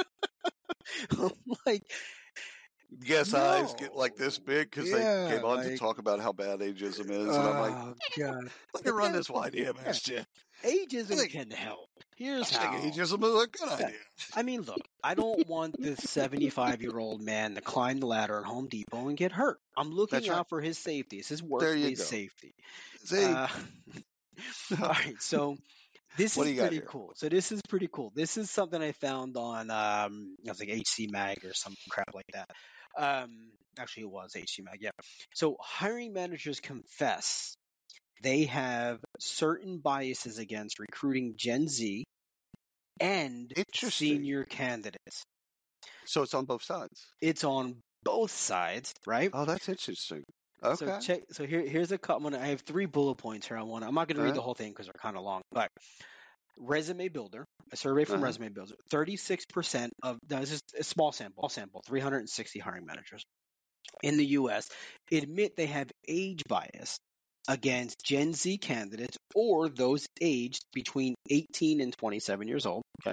I'm like, Guess no. eyes get like this big because yeah, they came on like, to talk about how bad ageism is, oh, and I'm like, God. let me run this idea past you. Ageism think, can help. Here's I how. think ageism is a good idea. I mean, look, I don't want this seventy-five-year-old man to climb the ladder at Home Depot and get hurt. I'm looking That's out right. for his safety. It's his There you workplace go. safety. See? Uh, all right, so this What do is you got pretty here? cool. So this is pretty cool. This is something I found on, um, I was like H C Mag or some crap like that. Um, actually, it was H C Mag, yeah. So hiring managers confess they have certain biases against recruiting Gen Z and senior candidates. So it's on both sides. It's on both sides, right? Oh, that's interesting. Okay. So check. So here, here's a couple. I have three bullet points here. I want. I'm not going to read uh-huh. the whole thing because they're kind of long. But Resume Builder, a survey from uh-huh. Resume Builder, thirty-six percent of this is a small sample. Small sample, three hundred sixty hiring managers in the U S admit they have age bias against Gen Z candidates or those aged between eighteen and twenty-seven years old. Okay.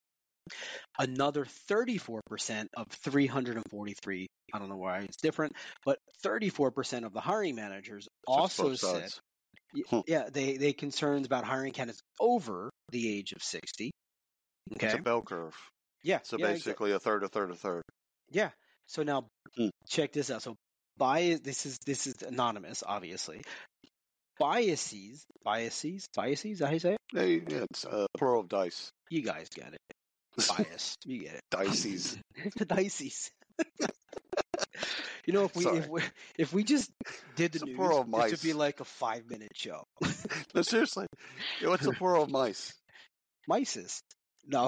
Another thirty-four percent of three hundred forty-three, I don't know why it's different, but thirty-four percent of the hiring managers so also said, huh. yeah, they, they concerns about hiring candidates over the age of sixty. Okay. It's a bell curve. Yeah. So yeah, basically exactly. a third, a third, a third. Yeah. So now hmm. check this out. So bias, this is, this is anonymous, obviously. Biases, biases, biases, is that how you say it? Hey, yeah, it's uh, plural of dice. You guys get it. Bias. You get it. Dices. The dices. You know, if we if we if we just did the it's news, it mice. would be like a five minute show. No, seriously. What's the plural of mice? Mices. No.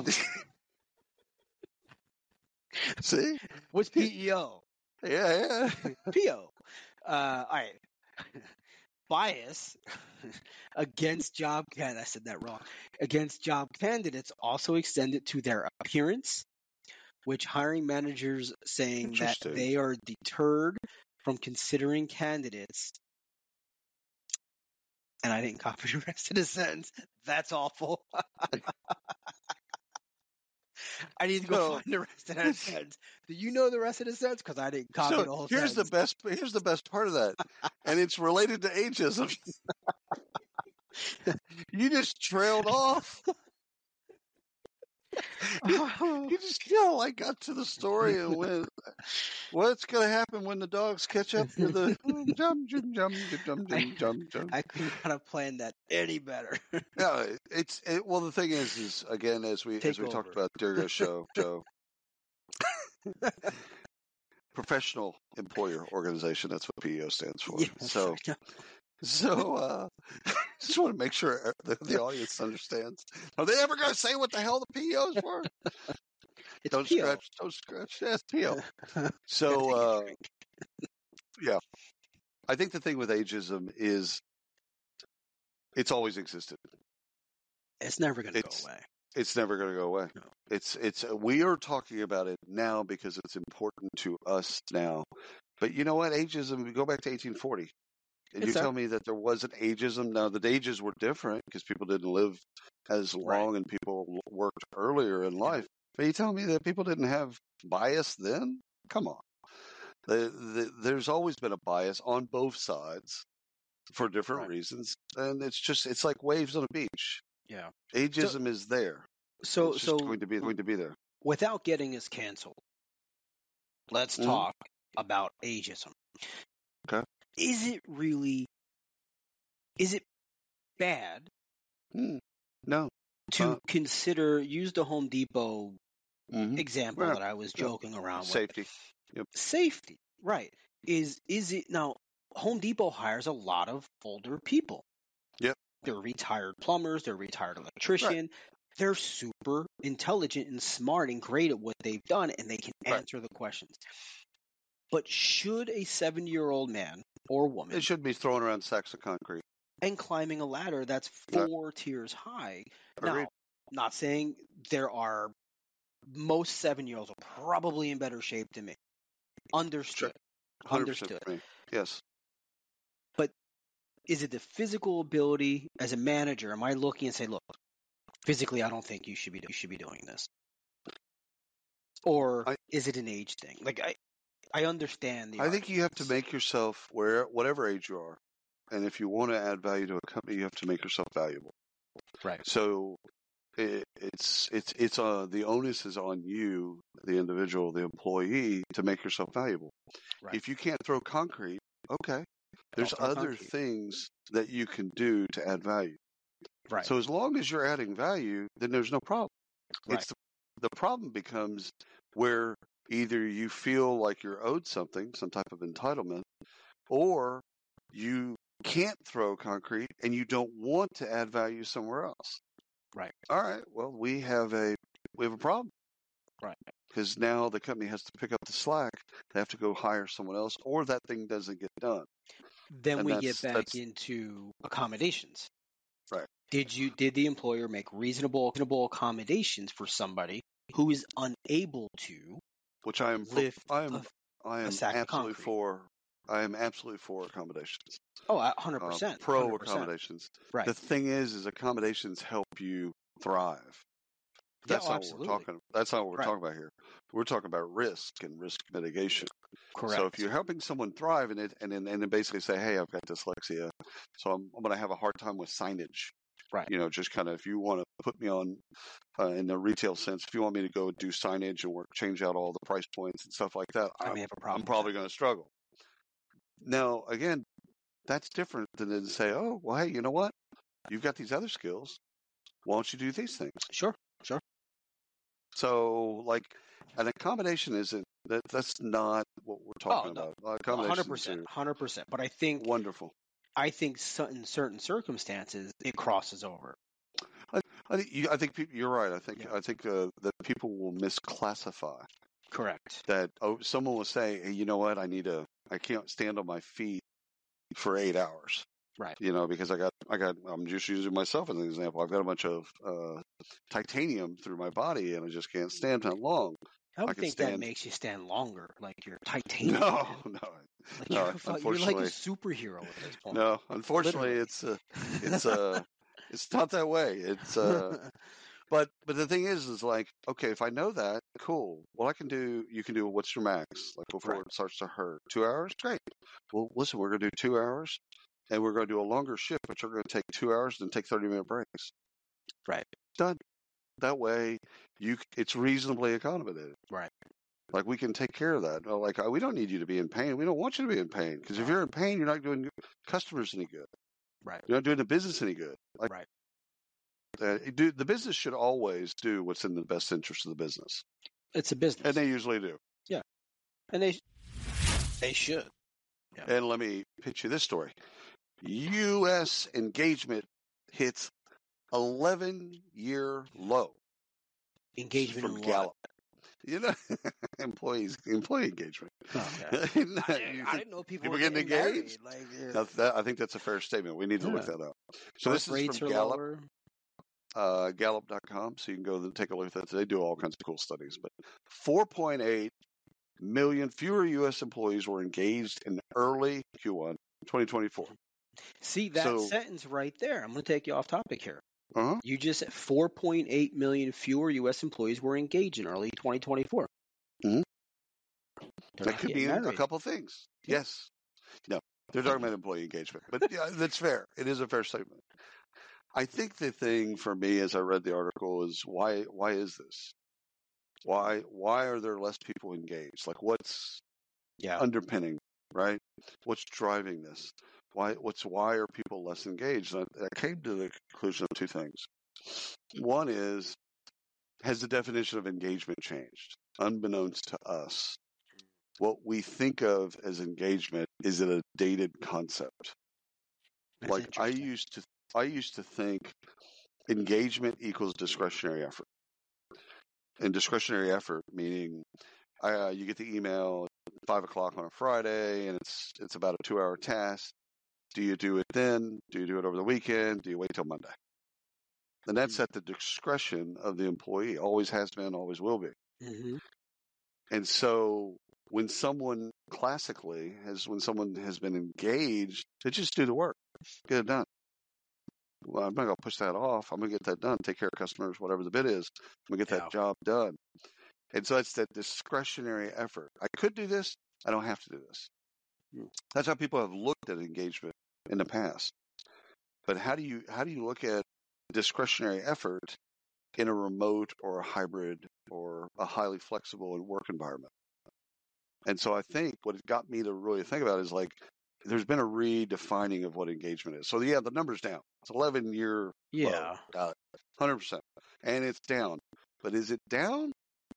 See? What's P E O? Yeah, yeah. P O. Uh, all right. Bias against job candidates, I said that wrong, against job candidates also extended to their appearance, which hiring managers saying that they are deterred from considering candidates. And I didn't copy the rest of the sentence. That's awful. I need to go no. find the rest of that sentence. Do you know the rest of the sentence? Because I didn't copy so the whole here's sentence. The best, here's the best part of that. And it's related to ageism. You just trailed off. You just you know, like got to the story and went, what's going to happen when the dogs catch up to the jump, jump, jump, jump, jump, jump, jump. I could not have planned that any better. No, it's it, well. The thing is, is again as we Take as we over. talked about during our show, show professional employer organization. That's what P E O stands for. Yeah, so, so uh, just want to make sure the, the audience understands. Are they ever going to say what the hell the P O is for? It's don't P O. scratch. Don't scratch. Yes, P O. Gotta So, take a uh, drink. yeah, I think the thing with ageism is it's always existed. It's never going to go It's away. it's never going to go away. No. It's it's we are talking about it now because it's important to us now. But you know what? Ageism. We go back to eighteen forty, and It's you there. tell me that there wasn't ageism. Now the ages were different because people didn't live as long Right. and people worked earlier in life. But you tell me that people didn't have bias then? Come on. The, the, there's always been a bias on both sides for different Right. reasons, and it's just it's like waves on a beach. Yeah. Ageism So, is there. so, It's just so going to be going to be there. without getting us canceled, let's Mhm. talk about ageism. Okay. Is it really? Is it bad Mm. No. to Uh, consider? Use the Home Depot mhm. example Yeah. that I was Yeah. joking around with. Safety. Yep. Safety, right? Is is it now? Home Depot hires a lot of older people. Yep. They're retired plumbers. They're retired electrician. They're super intelligent and smart and great at what they've done, and they can Right. answer the questions. But should a seventy-year-old man or woman It should be throwing around sacks of concrete. and climbing a ladder that's four tiers high? Agreed. Now, not saying there are most seven-year-olds are probably in better shape than me. Understood. one hundred percent Understood. for me. Yes. But is it the physical ability as a manager? Am I looking and say, look, physically, I don't think you should be you should be doing this, or I, is it an age thing? Like I, I understand the. I think you have to arguments. make yourself where whatever age you are, and if you want to add value to a company, you have to make yourself valuable. Right. So it, it's it's it's uh the onus is on you, the individual, the employee, to make yourself valuable. Right. If you can't throw concrete, okay, there's throw other concrete. things that you can do to add value. Right. So as long as you're adding value, then there's no problem. Right. It's the, the problem becomes where either you feel like you're owed something, some type of entitlement, or you can't throw concrete and you don't want to add value somewhere else. Right. All right. Well, we have a we have a problem. Right. Because now the company has to pick up the slack. They have to go hire someone else, or that thing doesn't get done. Then And we that's- get back that's- into accommodations. Right. Did you did the employer make reasonable reasonable accommodations for somebody who is unable to Which I am. lift I am. a, I am a sack of absolutely concrete? for. I am absolutely for accommodations. Oh, a hundred Uh, percent. pro one hundred percent. accommodations. Right. The thing is, is accommodations help you thrive. That's yeah, oh, not absolutely. what we're talking. That's not what we're Right. talking about here. We're talking about risk and risk mitigation. Correct. So if you're helping someone thrive in it, and then and then basically say, hey, I've got dyslexia, so I'm, I'm going to have a hard time with signage. Right. You know, just kind of if you want to put me on uh, in the retail sense, if you want me to go do signage and work, change out all the price points and stuff like that, I I'm, may have a problem. I'm probably going to struggle. Now, again, that's different than to say, oh, well, hey, you know what? You've got these other skills. Why don't you do these things? Sure. Sure. So, like, an accommodation isn't that. That's not what we're talking Oh, no. about. Uh, hundred accommodations percent. are Hundred percent. But I think wonderful. I think so- in certain circumstances it crosses over. I, I think you, I think people, you're right. I think Yeah. I think uh, that people will misclassify Correct. that. Oh, someone will say, hey, you know what? I need a. I can't stand on my feet for eight hours. Right. You know, because I got, I got, I'm just using myself as an example. I've got a bunch of uh, titanium through my body, and I just can't stand that long. I would I can think that stand- makes you stand longer, like you're titanium. No, man. no, Like no. you're, a fu- you're like a Unfortunately, superhero at this point. no. Unfortunately, Literally. it's uh, it's uh, it's not that way. It's uh, but but the thing is, is like, okay, if I know that, cool. Well, I can do. You can do. What's your max? Like before Right. it starts to hurt. Two hours, great. Well, listen, we're gonna do two hours, and we're gonna do a longer shift, but you're gonna take two hours and take thirty minute breaks. Right. Done. That way, you it's reasonably accommodated. Right. Like we can take care of that. Uh, Like we don't need you to be in pain. We don't want you to be in pain because if you're in pain, you're not doing customers any good. Right. You're not doing the business any good. Like, Right. uh, do, the business should always do what's in the best interest of the business, It's a business, and they usually do. and they they should. And let me pitch you this story. U S engagement hits eleven-year low. This is Engagement from in what? Gallup. You know, employees, employee engagement. Okay. No, I, you I think didn't know people, people were getting getting engaged? married. Like, yeah. Now, that, I think that's a fair statement. We need to Yeah. look that up. So Birth this is from rates are Gallup, lower. uh, Gallup dot com. So you can go and take a look at that. They do all kinds of cool studies. But four point eight million fewer U S employees were engaged in early Q one twenty twenty-four. See that So, sentence right there. I'm going to take you off topic here. uh-huh. You just said four point eight million fewer U S employees were engaged in early twenty twenty-four. Mhm. They're That not could getting mean a married. couple things. Yeah. Yes. No, they're talking about employee engagement. But yeah, that's fair. It is a fair statement. I think the thing for me as I read the article is why why is this? Why why are there less people engaged? Like what's Yeah. underpinning, right? What's driving this? Why what's why are people less engaged? And I, I came to the conclusion of two things. One is, has the definition of engagement changed? Unbeknownst to us, what we think of as engagement is it a dated concept. That's Like I interesting. used to I used to think engagement equals discretionary effort. And discretionary effort meaning uh, you get the email at five o'clock on a Friday, and it's it's about a two-hour task. Do you do it then? Do you do it over the weekend? Do you wait till Monday? And that's at the discretion of the employee. Always has been, always will be. Mm-hmm. And so when someone classically has, when someone has been engaged, they just do the work, get it done. Well, I'm not going to push that off. I'm going to get that done. Take care of customers, whatever the bid is. I'm going to get Yeah. that job done. And so it's that discretionary effort. I could do this. I don't have to do this. Mm. That's how people have looked at engagement in the past. But how do you how do you look at discretionary effort in a remote or a hybrid or a highly flexible work environment? And so I think what it got me to really think about is like there's been a redefining of what engagement is. So yeah, the number's down. It's eleven year Yeah. low. Got it. one hundred percent. And it's down. But is it down?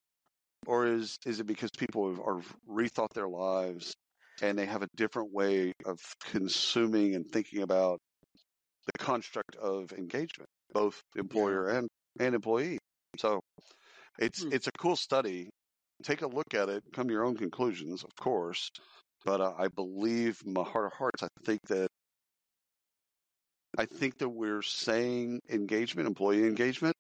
Or is is it because people have, are rethought their lives and they have a different way of consuming and thinking about the construct of engagement, both employer and, and employee? So it's Hmm. it's a cool study. Take a look at it, come to your own conclusions, of course. But uh, I believe, in my heart of hearts, I think that I think that we're saying engagement, employee engagement,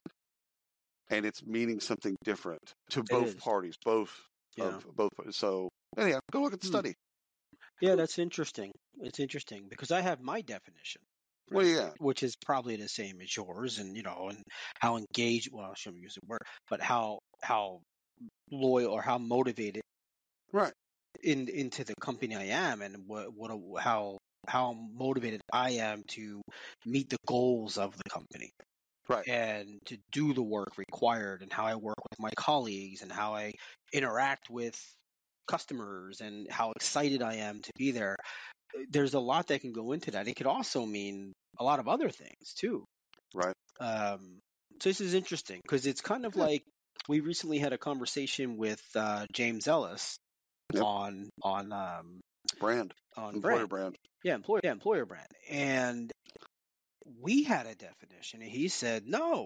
and it's meaning something different to It both is. parties, both Yeah. of both. So anyhow, go look at the Hmm. study. Yeah, that's interesting. It's interesting because I have my definition, What do you got? which is probably the same as yours, and you know, and how engaged. Well, I shouldn't use the word, but how how loyal or how motivated Right. in into the company I am, and what what how how motivated I am to meet the goals of the company. Right. And to do the work required, and how I work with my colleagues, and how I interact with customers, and how excited I am to be there. There's a lot that can go into that. It could also mean a lot of other things too. Right. Um, so this is interesting because it's kind of Yeah. like we recently had a conversation with uh, James Ellis Yep. on on um, Brand. on Employer brand. brand. Yeah, employer yeah, employer brand. And we had a definition, and he said no.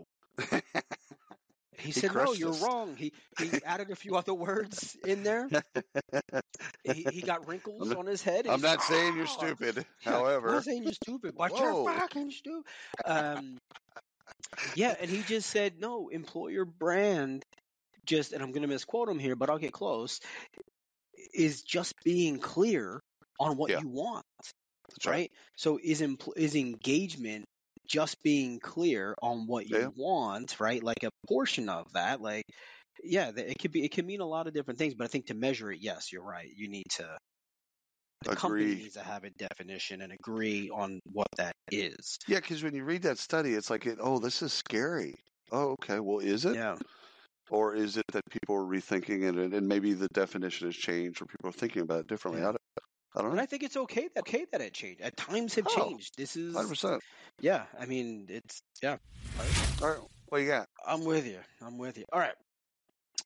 He, He said, no, crushed you're us. wrong. He he added a few other words in there. He he got I'm wrinkles not, on his head. And I'm he's like, not saying you're "Ah!" stupid. Yeah, I'm However, not saying you're stupid, but you're whoa. fucking stupid. Um, yeah, and he just said, no, employer brand, just, and I'm going to misquote him here, but I'll get close, is just being clear on what Yeah. you want, That's right? right. So is empl- is engagement just being clear on what you Yeah. want, right? Like a portion of that, like, yeah, th- it could be, it can mean a lot of different things, but I think to measure it, yes, you're right. You need to, the company Agree. needs to have a definition and agree on what that is. Yeah, because when you read that study, it's like, it, oh, this is scary. Oh, okay. Well, is it? Yeah. Or is it that people are rethinking it and, and maybe the definition has changed or people are thinking about it differently? Yeah. I, don't, I don't And know. I think it's okay that okay that it changed. At times have Oh, changed. This one hundred is, percent. yeah. I mean, it's yeah. All right. What you got? I'm with you. I'm with you. All right.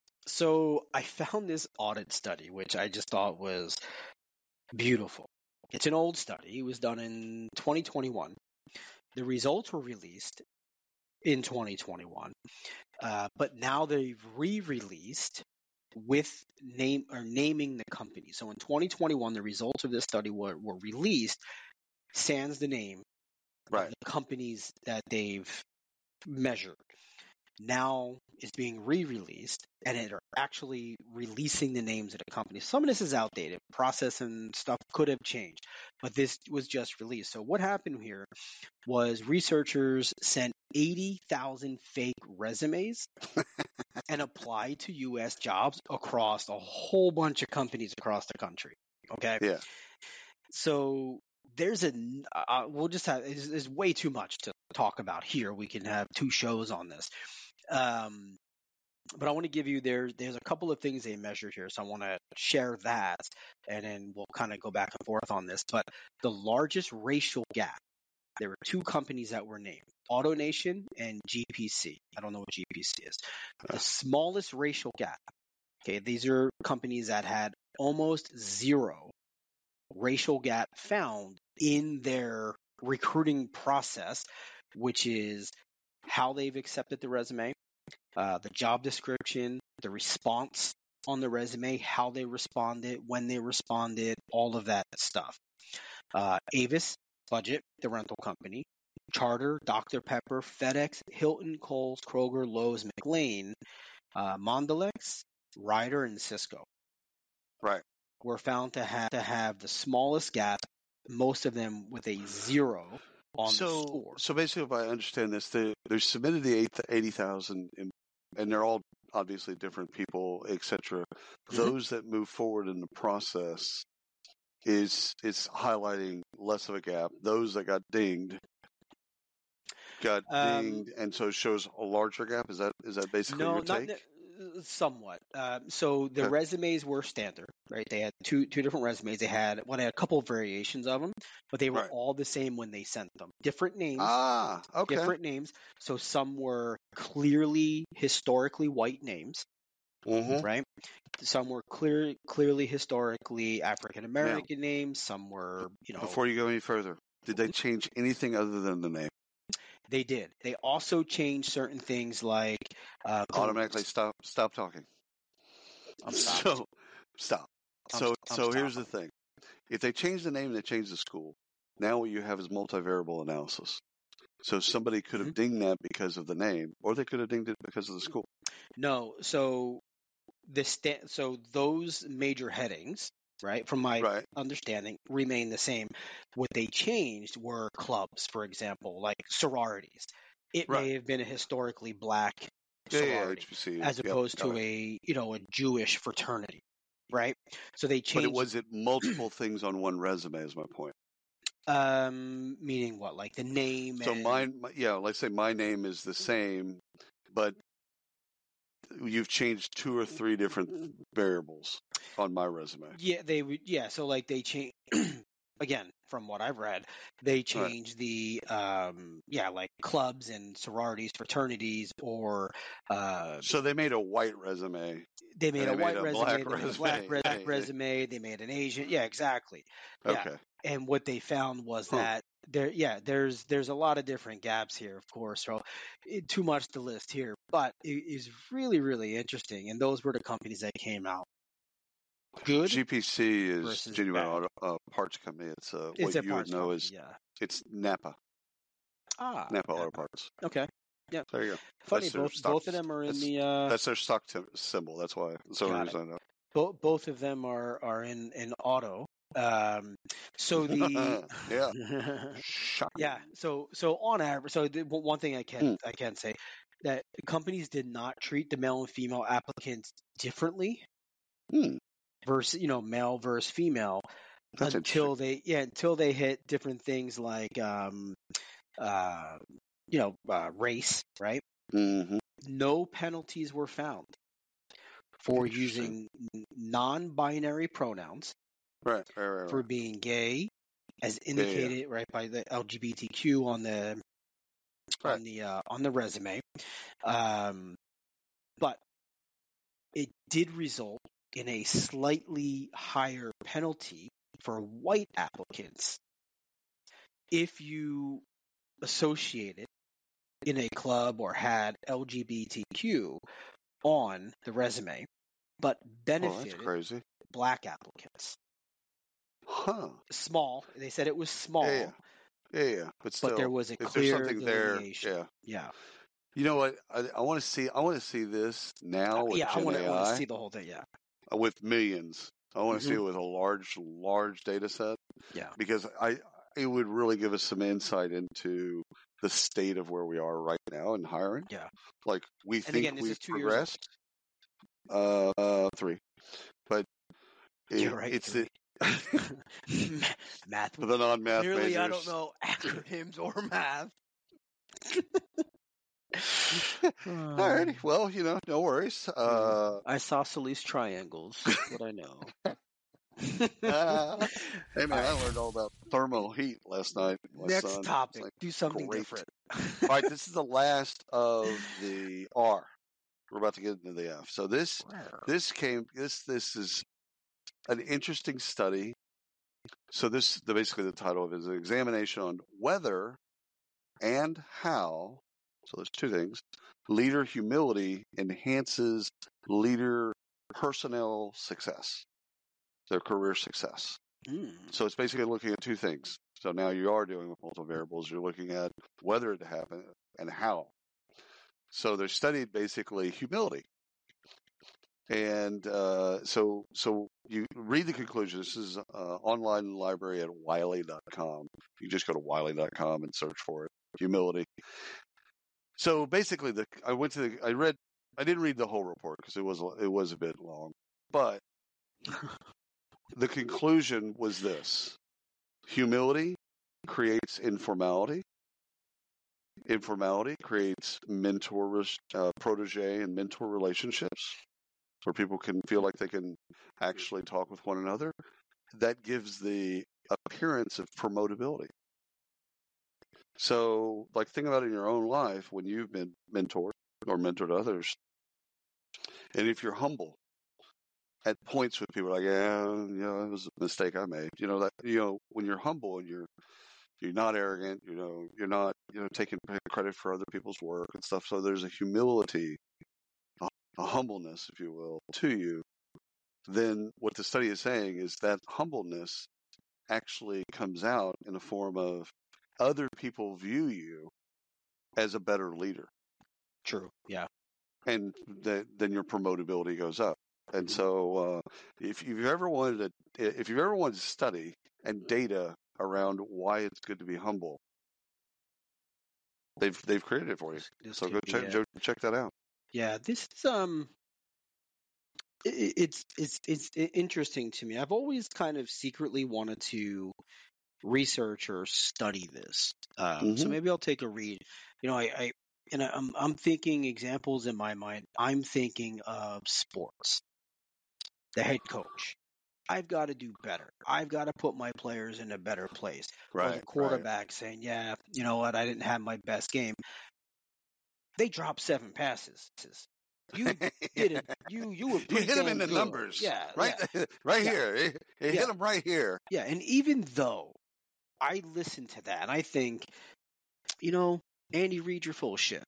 So I found this audit study, which I just thought was beautiful. It's an old study. It was done in twenty twenty-one. The results were released in twenty twenty-one, uh, but now they've re-released with name or naming the company. So in twenty twenty-one, the results of this study were, were released, sans the name Right. of the companies that they've measured. Now it's being re-released, and it are actually releasing the names of the companies. Some of this is outdated. Process and stuff could have changed, but this was just released. So what happened here was researchers sent eighty thousand fake resumes and applied to U S jobs across a whole bunch of companies across the country. Okay. Yeah. So there's a, uh, we'll just have, there's, there's way too much to talk about here. We can have two shows on this. Um, but I want to give you there. There's a couple of things they measured here, so I want to share that, and then we'll kind of go back and forth on this. But the largest racial gap, there were two companies that were named: AutoNation and G P C. I don't know what G P C is. The smallest racial gap. Okay, these are companies that had almost zero racial gap found in their recruiting process, which is how they've accepted the resume, uh, the job description, the response on the resume, how they responded, when they responded, all of that stuff. Uh, Avis Budget, the rental company, Charter, Doctor Pepper, FedEx, Hilton, Kohl's, Kroger, Lowe's, McLean, uh, Mondelez, Ryder, and Cisco. Right. Were found to have to have the smallest gap, most of them with a zero on so, the score. So basically, if I understand this, they, they submitted the eighty thousand, and they're all obviously different people, et cetera. Mm-hmm. Those that move forward in the process is is highlighting less of a gap. Those that got dinged got um, dinged, and so it shows a larger gap. Is that is that basically no, your not take? the, somewhat. Uh, so the okay. resumes were standard, right? They had two two different resumes. They had one well, had a couple of variations of them, but they were right. all the same when they sent them. Different names. Ah, okay. Different names. So some were clearly historically white names, mm-hmm. right? Some were clear, clearly historically African American names. Some were, you know. Before you go any further, did they change anything other than the name? They did. They also changed certain things like uh, automatically stop stop talking. I'm stopped. So stop. I'm, so I'm so stopped. Here's the thing: if they change the name, they change the school. Now what you have is multivariable analysis. So somebody could have mm-hmm. dinged that because of the name, or they could have dinged it because of the school. No. So the sta- so those major headings, right, from my right. understanding, remain the same. What they changed were clubs, for example, like sororities. It right. may have been a historically black yeah, sorority, yeah, H B C, as opposed yep. to a you know a Jewish fraternity, right? So they changed. But it was it multiple things on one resume, is my point. Um, meaning what? Like the name? So and... mine, my, yeah, let's say my name is the same, but you've changed two or three different variables on my resume. Yeah, they would. Yeah, so like they change. Again, from what I've read, they changed right. the um, yeah, like clubs and sororities, fraternities, or uh, so they made a white resume. They made a white made a resume. They resume. made a black res- hey, resume. Hey. They made an Asian. Yeah, exactly. Yeah. Okay. And what they found was huh. that there, yeah, there's there's a lot of different gaps here, of course. So it, too much to list here, but it is really really interesting. And those were the companies that came out good. G P C is Genuine Auto uh, Parts Company. It's uh, it's what you would know company, is yeah. It's Napa. Ah, Napa, Napa Auto Parts. Okay. Yeah. There you go. Funny, both stock, both of them are in the. Uh, that's their stock t- symbol. That's why. That's the only reason I know. Both both of them are are in in auto. Um, so the yeah, yeah. So so on average, so the, one thing I can mm. I can say that companies did not treat the male and female applicants differently mm. versus you know male versus female That's until they yeah until they hit different things like um uh you know uh, race, right? Mm-hmm. No penalties were found for using non-binary pronouns, right, right, right, right. for being gay, as indicated yeah, yeah. right by the L G B T Q on the right. on the uh, on the resume, um, but it did result in a slightly higher penalty for white applicants if you associated in a club or had L G B T Q on the resume, but Oh, that's benefited crazy. black applicants. Huh. Small. They said it was small, Yeah, yeah, yeah, yeah. But but there still, was a if there's clear something there, delineation. yeah. Yeah. You know what? I, I want to see. I want to see this now Uh, with yeah, I Gen want to I want to A I see the whole thing. Yeah. uh, with millions. I want to see hmm it with a large, large data set Yeah. because I it would really give us some insight into the state of where we are right now in hiring. Yeah. Like we And think again, this we've is two years old. progressed. Uh, uh, three, but You're it, right. it's Three. it. Math. For the non-math Clearly, I don't majors. know acronyms or math. Alrighty, well, you know, no worries. Uh, Isosceles triangles. What I know. uh, hey man, All I right. learned all about thermal heat last night. My Next son. It's topic. like, Do something great. different. All right, this is the last of the R. We're about to get into the F. So this this came this this is an interesting study. So this the basically the title of it is an examination on whether and how. So there's two things. Leader humility enhances leader personnel success, their career success. Mm. So it's basically looking at two things. So now you are dealing with multiple variables. You're looking at whether it happened and how. So they studied basically humility. And uh, so so you read the conclusion. This is uh, online library at wiley dot com. You just go to wiley dot com and search for it. Humility. So basically, the I went to the I read I didn't read the whole report because it was it was a bit long, but the conclusion was this: humility creates informality. Informality creates mentor uh, protege and mentor relationships where people can feel like they can actually talk with one another. That gives the appearance of promotability. So, like, think about it in your own life when you've been mentored or mentored others. And if you're humble at points with people, like, yeah, you know, it was a mistake I made. You know, that, you know, when you're humble and you're, you're not arrogant, you know, you're not, you know, taking credit for other people's work and stuff. So there's a humility, a, a humbleness, if you will, to you. Then what the study is saying is that humbleness actually comes out in the form of other people view you as a better leader. True. Yeah. And that, then your promotability goes up. And Mhm. so, uh, if you've ever wanted to, if you've ever wanted to study and data around why it's good to be humble, they've they've created it for you. This So could go be check it. go check that out. Yeah. This is um. It, it's it's it's interesting to me. I've always kind of secretly wanted to research or study this. Um, so Mm-hmm. maybe I'll take a read. You know, I, I and I'm I'm thinking examples in my mind. I'm thinking of sports. The head coach. I've got to do better. I've got to put my players in a better place. Or the Right, right. quarterback saying, "Yeah, you know what? I didn't have my best game." They dropped seven passes. You did it. You you were You pretty hit them in damn the good. numbers, Yeah, right, yeah, right yeah, here. You hit yeah, them right here. yeah. And even though I listen to that, and I think, you know, Andy Reid, you're full of shit.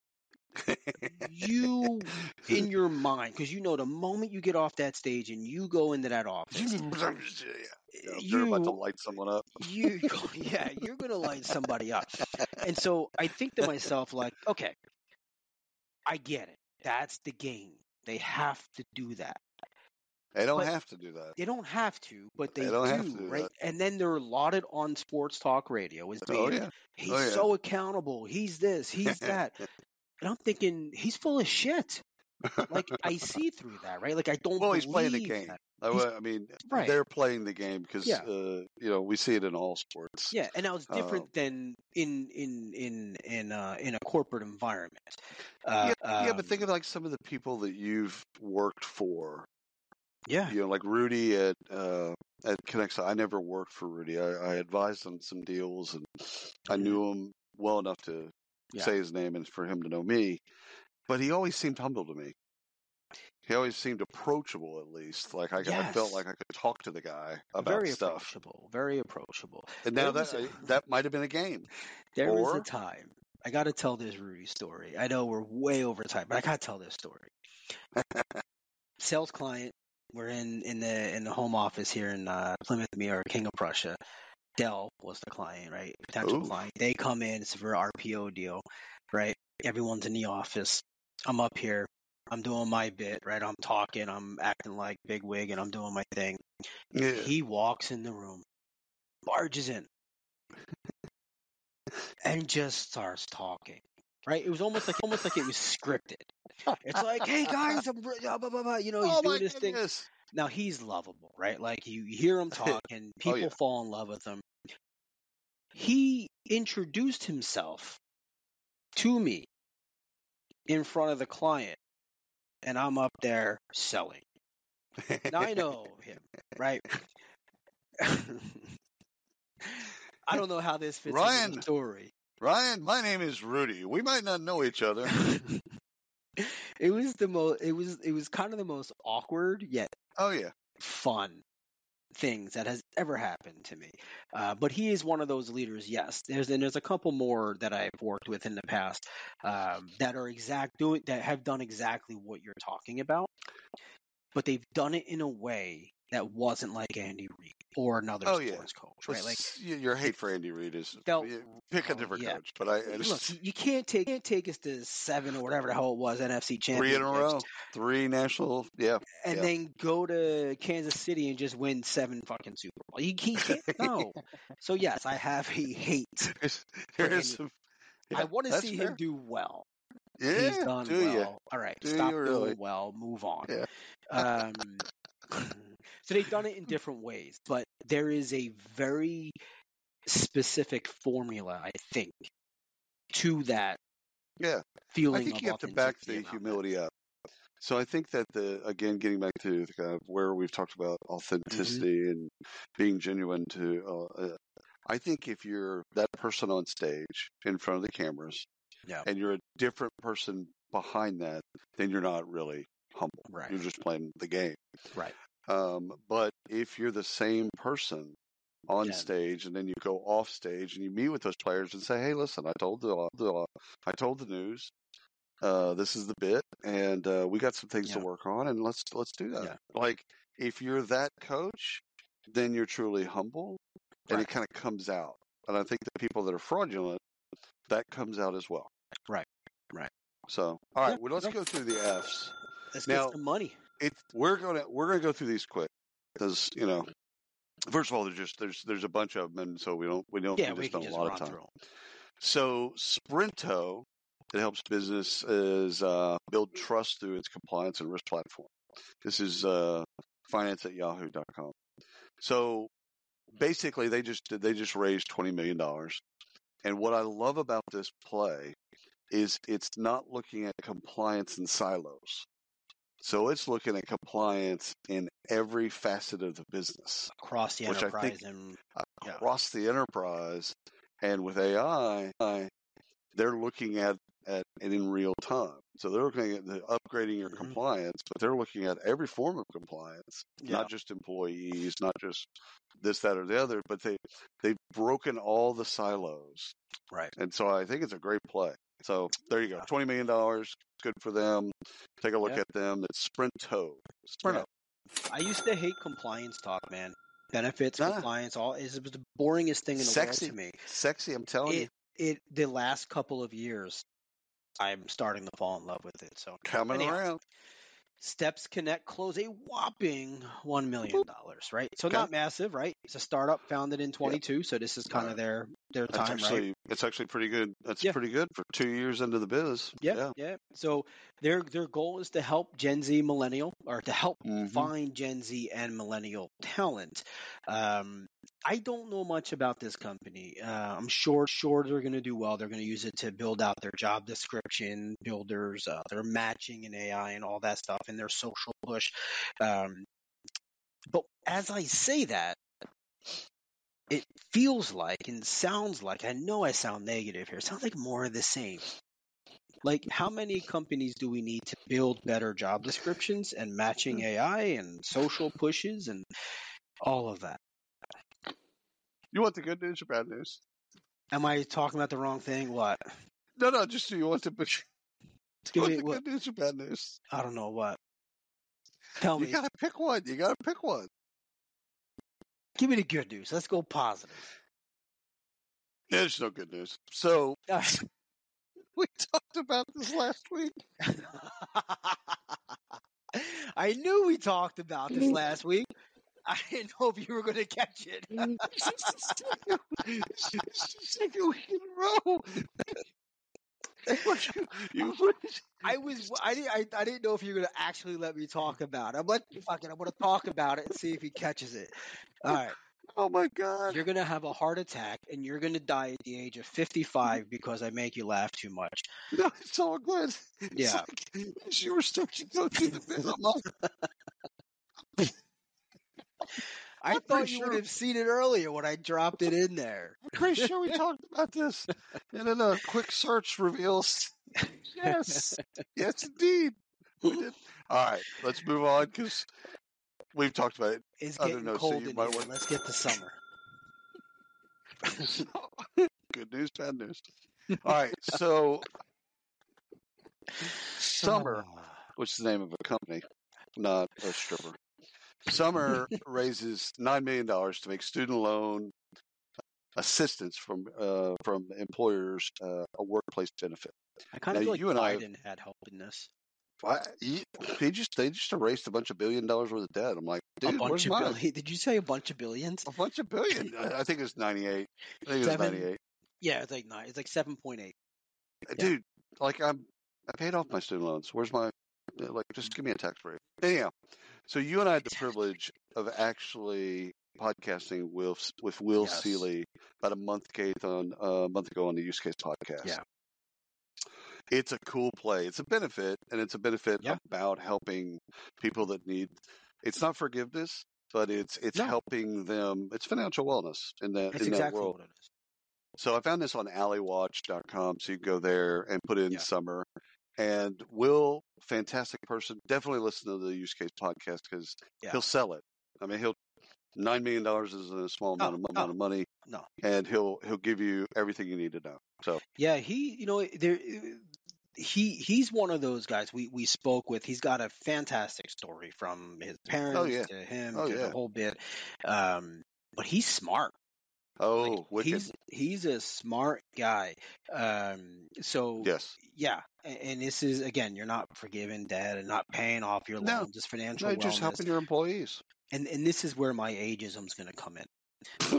You, in your mind, because you know the moment you get off that stage and you go into that office, Yeah, they're about to you, light someone up. you, yeah, you're gonna light somebody up. And so I think to myself, like, okay, I get it. That's the game. They have to do that. They don't But have to do that. they don't have to, but They they don't have to do, do right? that. And then they're lauded on sports talk radio as Oh being, yeah. he's Oh yeah. so accountable. He's this, he's that. And I'm thinking, he's full of shit. Like, I see through that, right? Like, I don't Well, he's playing the believe game. that. I He's wa- I mean, right. they're playing the game because Yeah. uh, you know we see it in all sports. Yeah, and now it's Uh, different than in in in in uh, in a corporate environment. Uh, yeah, yeah, but um, think of like some of the people that you've worked for. yeah, You know, like Rudy at uh, at Connexa. I never worked for Rudy. I, I advised on some deals, and I Mhm. knew him well enough to Yeah. say his name and for him to know me. But he always seemed humble to me. He always seemed approachable, at least. Like I, I felt Yes, like I could talk to the guy about very stuff. approachable, very approachable. And now There that was a, I, that might have been a game, there was a or time. I got to tell this Rudy story. I know we're way over time, but I got to tell this story. Sales client. We're in, in the in the home office here in uh, Plymouth, or King of Prussia. Dell was the client, right? Potential Ooh. client. They come in. It's for an R P O deal, right? Everyone's in the office. I'm up here. I'm doing my bit, right? I'm talking. I'm acting like big wig, and I'm doing my thing. Yeah. He walks in the room, barges in, and just starts talking. Right? It was almost like almost like it was scripted. It's like, hey guys, I'm blah, blah, blah, blah. You know, he's Oh doing my this thing. goodness! Now he's lovable, right? Like you hear him talk, and Oh, people yeah. fall in love with him. He introduced himself to me in front of the client, and I'm up there selling. Now I know him, right? I don't know how this fits into Ryan, the story. Ryan, my name is Rudy. We might not know each other. It was the most. It was. It was kind of the most awkward yet Oh yeah. fun things that has ever happened to me. Uh, but he is one of those leaders. Yes, there's and there's a couple more that I've worked with in the past um, that are exact doing that have done exactly what you're talking about, but they've done it in a way that wasn't like Andy Reid or another Oh yeah. sports coach, right? Like Let's- y- your hate for Andy Reid is felt. you pick a Oh, different yeah. coach, but I, I Look, just you, you can't take can't take us to seven or whatever the hell it was N F C three in a championships, row, three national. Yeah. and yeah. then go to Kansas City and just win seven fucking Super Bowl. You, he can't. No. So yes, I have a hate. Here's, for here's Andy. some, I yeah, want to that's see fair. him do well. Yeah. He's done do well. you? All right, Do stop you really? doing well. Move on. Yeah. Um, so they've done it in different ways, but there is a very specific formula, I think, to that Yeah. feeling I think of you have to back authenticity the around that. humility up. So I think that the again getting back to the kind of where we've talked about authenticity Mm-hmm. and being genuine to uh, uh, I think if you're that person on stage in front of the cameras Yeah. and you're a different person behind that, then you're not really humble. Right. You're just playing the game. Right. Um, but if you're the same person on Yeah. stage and then you go off stage and you meet with those players and say, "Hey, listen, I told the, the I told the news. Uh, this is the bit, and uh, we got some things Yeah. to work on, and let's let's do that." Yeah. Like if you're that coach, then you're truly humble, and Right. it kind of comes out. And I think the people that are fraudulent, that comes out as well. Right. Right. So, all right, Yeah, well, let's no. go through the F's. Let's Now- get some money. It we're gonna we're gonna go through these quick because you know, first of all, there's just there's there's a bunch of them, and so we don't we don't Yeah, we we just can don't just a lot run of time. through them. So Sprinto, it helps businesses uh, build trust through its compliance and risk platform. This is uh, finance at yahoo dot com. So basically, they just they just raised twenty million dollars. And what I love about this play is it's not looking at compliance in silos. So it's looking at compliance in every facet of the business, Across the which I enterprise think and yeah. across the enterprise. And with A I, they're looking at, at it in real time. So they're looking at the upgrading your Mhm. compliance, but they're looking at every form of compliance, Yeah. not just employees, not just this, that, or the other, but they, they've broken all the silos. Right. And so I think it's a great play. So there you go. Yeah. twenty million dollars. Good for them. Take a look Yeah. at them. It's Sprinto. Sprinto. I used to hate compliance talk, man. Benefits, Nah. compliance, all is the boringest thing in the Sexy. world to me. Sexy, I'm telling It you. it the last couple of years, I'm starting to fall in love with it. So Coming anyhow, around. Steps Connect close a whopping one million dollars, right? So Okay. not massive, right? It's a startup founded in twenty-two, so this is kind of Alright. their their That's time, actually right? it's actually pretty good. That's Yeah. pretty good for two years into the biz. Yeah, Yeah. yeah. So their their goal is to help Gen Z millennial or to help Mhm. find Gen Z and millennial talent. Um, I don't know much about this company. Uh, I'm sure sure they're going to do well. They're going to use it to build out their job description builders, uh, their matching and A I and all that stuff, and their social push. Um, but as I say that, it feels like and sounds like, I know I sound negative here, it sounds like more of the same. Like, how many companies do we need to build better job descriptions and matching A I and social pushes and all of that? You want the good news or bad news? Am I talking about the wrong thing? What? No, no, just do you want the, do you Give want me the what? good news or bad news? I don't know what. Tell You me. got to pick one. You got to pick one. Give me the good news. Let's go positive. There's no good news. So All right. we talked about this last week. I knew we talked about this last week. I didn't know if you were going to catch it. Second week in a row. you, you, I was I didn't I, I didn't know if you were going to actually let me talk about it. I'm like, fuck it, I'm going to talk about it and see if he catches it. All right. oh my God. You're going to have a heart attack and you're going to die at the age of fifty-five because I make you laugh too much. No, it's all good. It's Yeah. like, as you were starting to go through the bit, I'm like, I I'm thought pretty you sure- would have seen it earlier when I dropped it in there. I'm pretty sure we talked about this. And then a quick search reveals, yes, yes, indeed. We did. All right, let's move on because we've talked about it. It's Other getting notes that cold you in might here. want- Let's get to summer. So, good news, bad news. All right, so Summer, Ah. which is the name of a company, not a stripper. Summer raises nine million dollars to make student loan assistance from uh, from employers uh, a workplace benefit. I kind Now, of feel like you and I- Biden had help in this. Why, he, he just they just erased a bunch of billion dollars worth of debt. I'm like, dude, a bunch where's of mine? billion. Did you say a bunch of billions? A bunch of billion. I I think it's ninety-eight. I think it was Seven- ninety-eight. Yeah, it's like nine. It's like seven point eight. Yeah. Dude, like I'm, I paid off my student loans. Where's my, like, just give me a tax break. Anyhow, so you and I had the privilege of actually podcasting with with Will Yes. Seeley about a month ago on uh, a month ago on the Use Case podcast. Yeah. It's a cool play. It's a benefit, and it's a benefit Yeah. about helping people that need. It's not forgiveness, but it's it's No. helping them. It's financial wellness in that That's in that exactly world. what it is. So I found this on alley watch dot com, so you can go there and put in Yeah. Summer. And Will, fantastic person, definitely listen to the Use Case podcast because Yeah. he'll sell it. I mean, he'll nine million dollars isn't a small amount, Oh, of, no. amount of money, No. and he'll he'll give you everything you need to know. So Yeah, he, you know, there, he he's one of those guys we we spoke with. He's got a fantastic story from his parents yeah. to him Oh, to yeah. the whole bit. Um, but he's smart. oh, Like, wicked, he's he's a smart guy. Um, so yes, yeah, and, and this is again, you're not forgiving debt and not paying off your No. loans. It's financial no, wellness, just helping your employees. and and this is where my ageism's going to come in.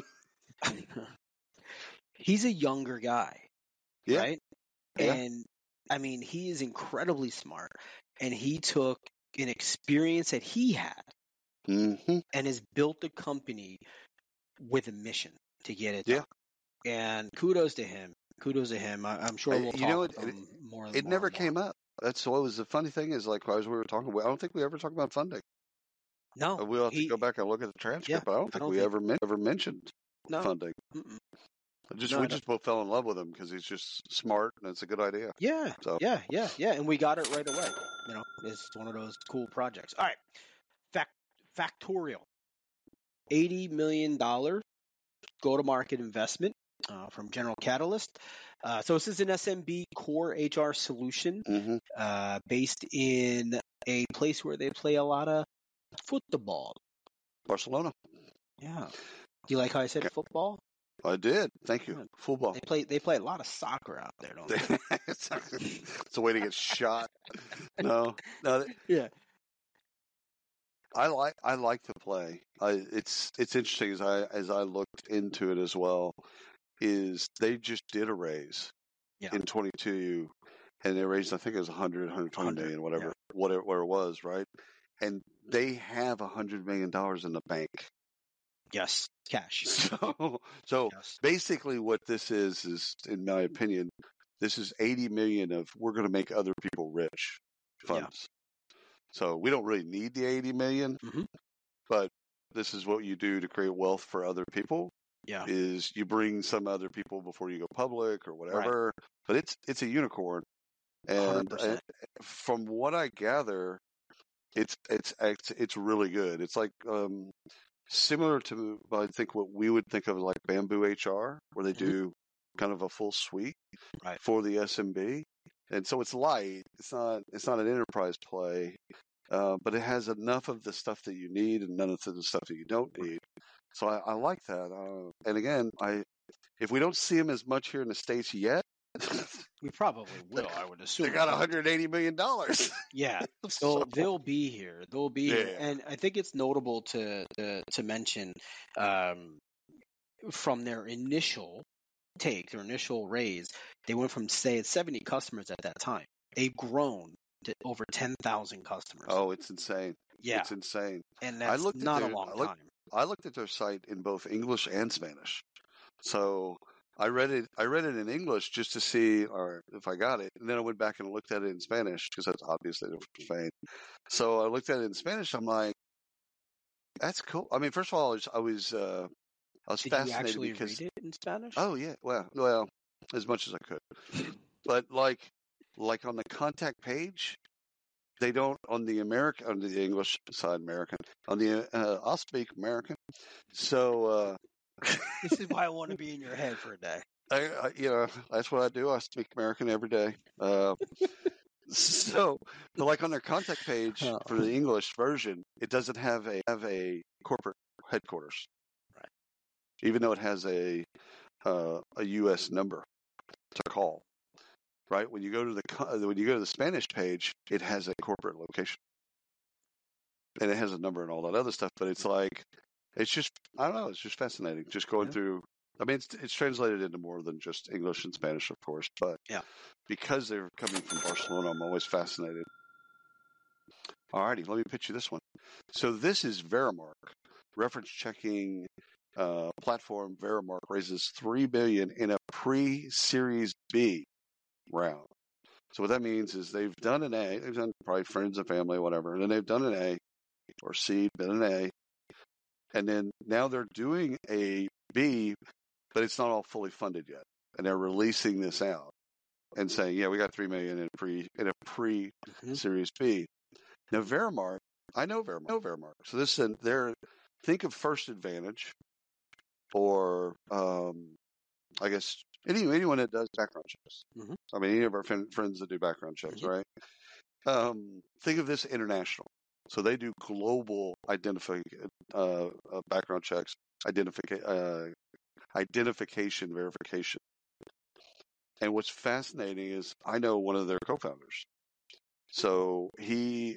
He's a younger guy, Yeah. right? Yeah. And I mean, he is incredibly smart, and he took an experience that he had Mm-hmm. and has built a company with a mission to get it Yeah. done. And kudos to him. Kudos to him. I, I'm sure I- we'll you talk know, with it- him more. It more never and more. came up. That's what was the funny thing is like as we were talking. I don't think we ever talked about funding. No, We'll have he, to go back and look at the transcript. Yeah, but I don't I think don't we think- ever men- ever mentioned No. funding. Mm-mm. I Just No, I we don't. just both fell in love with him because he's just smart and it's a good idea. Yeah, So yeah, yeah, yeah, and we got it right away. You know, it's one of those cool projects. All right, Fact Factorial, eighty million dollars go-to-market investment uh, from General Catalyst. Uh, so this is an S M B core H R solution hmm uh, based in a place where they play a lot of football. Barcelona. Yeah. Do you like how I said Okay. football? I did. Thank you. Good. Football. They play they play a lot of soccer out there, don't they? it's, it's a way to get shot. No, no. Yeah. I like I like to play. I it's it's interesting as I as I looked into it as well. Is they just did a raise Yeah. in twenty-two, and they raised I think it was one hundred, one hundred twenty one hundred, million, whatever, yeah. whatever, where it was, right? And they have one hundred million dollars in the bank. Yes. Cash. So, so Yes. basically, what this is is, in my opinion, this is eighty million of we're going to make other people rich Yeah. funds. So we don't really need the eighty million, Mhm. but this is what you do to create wealth for other people. Yeah. Is you bring some other people before you go public or whatever. But it's it's a unicorn. And uh, one hundred percent. from what I gather, it's it's it's it's really good. It's like um, similar to I think what we would think of like Bamboo H R, where they Mhm. do kind of a full suite Right. for the S M B, and so it's light. It's not it's not an enterprise play, uh, but it has enough of the stuff that you need and none of the stuff that you don't need. So I, I like that. Uh, and again, I if we don't see them as much here in the States yet, We probably will, I would they assume. got one hundred eighty million dollars. Yeah. So So they'll be here. They'll be here. yeah, And I think it's notable to to, to mention um, from their initial take, their initial raise, they went from say seventy customers at that time. They've grown to over ten thousand customers. oh, it's insane. Yeah. It's insane. And I that's looked at not a their long I looked time. I looked at their site in both English and Spanish. So I read it. I read it in English just to see, or if I got it, and then I went back and looked at it in Spanish because that's obviously they're from Spain. So I looked at it in Spanish. I'm like, that's cool. I mean, first of all, I was I was, uh, I was Did you fascinated actually because read it in Spanish? oh yeah, well, well, as much as I could, but like like on the contact page, they don't on the American on the English side American on the uh, I'll speak American. So. Uh, This is why I want to be in your head for a day. I, I, you know, that's what I do. I speak American every day. Uh, so, but like on their contact page Oh. for the English version, it doesn't have a have a corporate headquarters, Right. even though it has a uh, a U S number to call. Right when you go to the when you go to the Spanish page, it has a corporate location, and it has a number and all that other stuff. But it's like it's just I don't know. It's just fascinating. Just going Yeah. through. I mean, it's, it's translated into more than just English and Spanish, of course, but Yeah. because they're coming from Barcelona, I'm always fascinated. All righty, let me pitch you this one. So this is Verimark, reference checking uh, platform. Verimark raises three billion dollars in a pre-Series B round. So what that means is they've done an A, they've done probably friends and family, whatever, and then they've done an A or seed, been an A, and then now they're doing a B, but it's not all fully funded yet, and they're releasing this out and saying, "Yeah, we got three million in pre in a pre Mhm. Series B." Now, Verimark, I know Verimark, I know Verimark. So this is their think of First Advantage, or um, I guess any anyone that does background checks. Mhm. I mean, any of our fin- friends that do background checks, Mhm. right? Um, think of this international. So they do global identify uh, uh, background checks, identification. Uh, identification verification. And what's fascinating is I know one of their co-founders. So he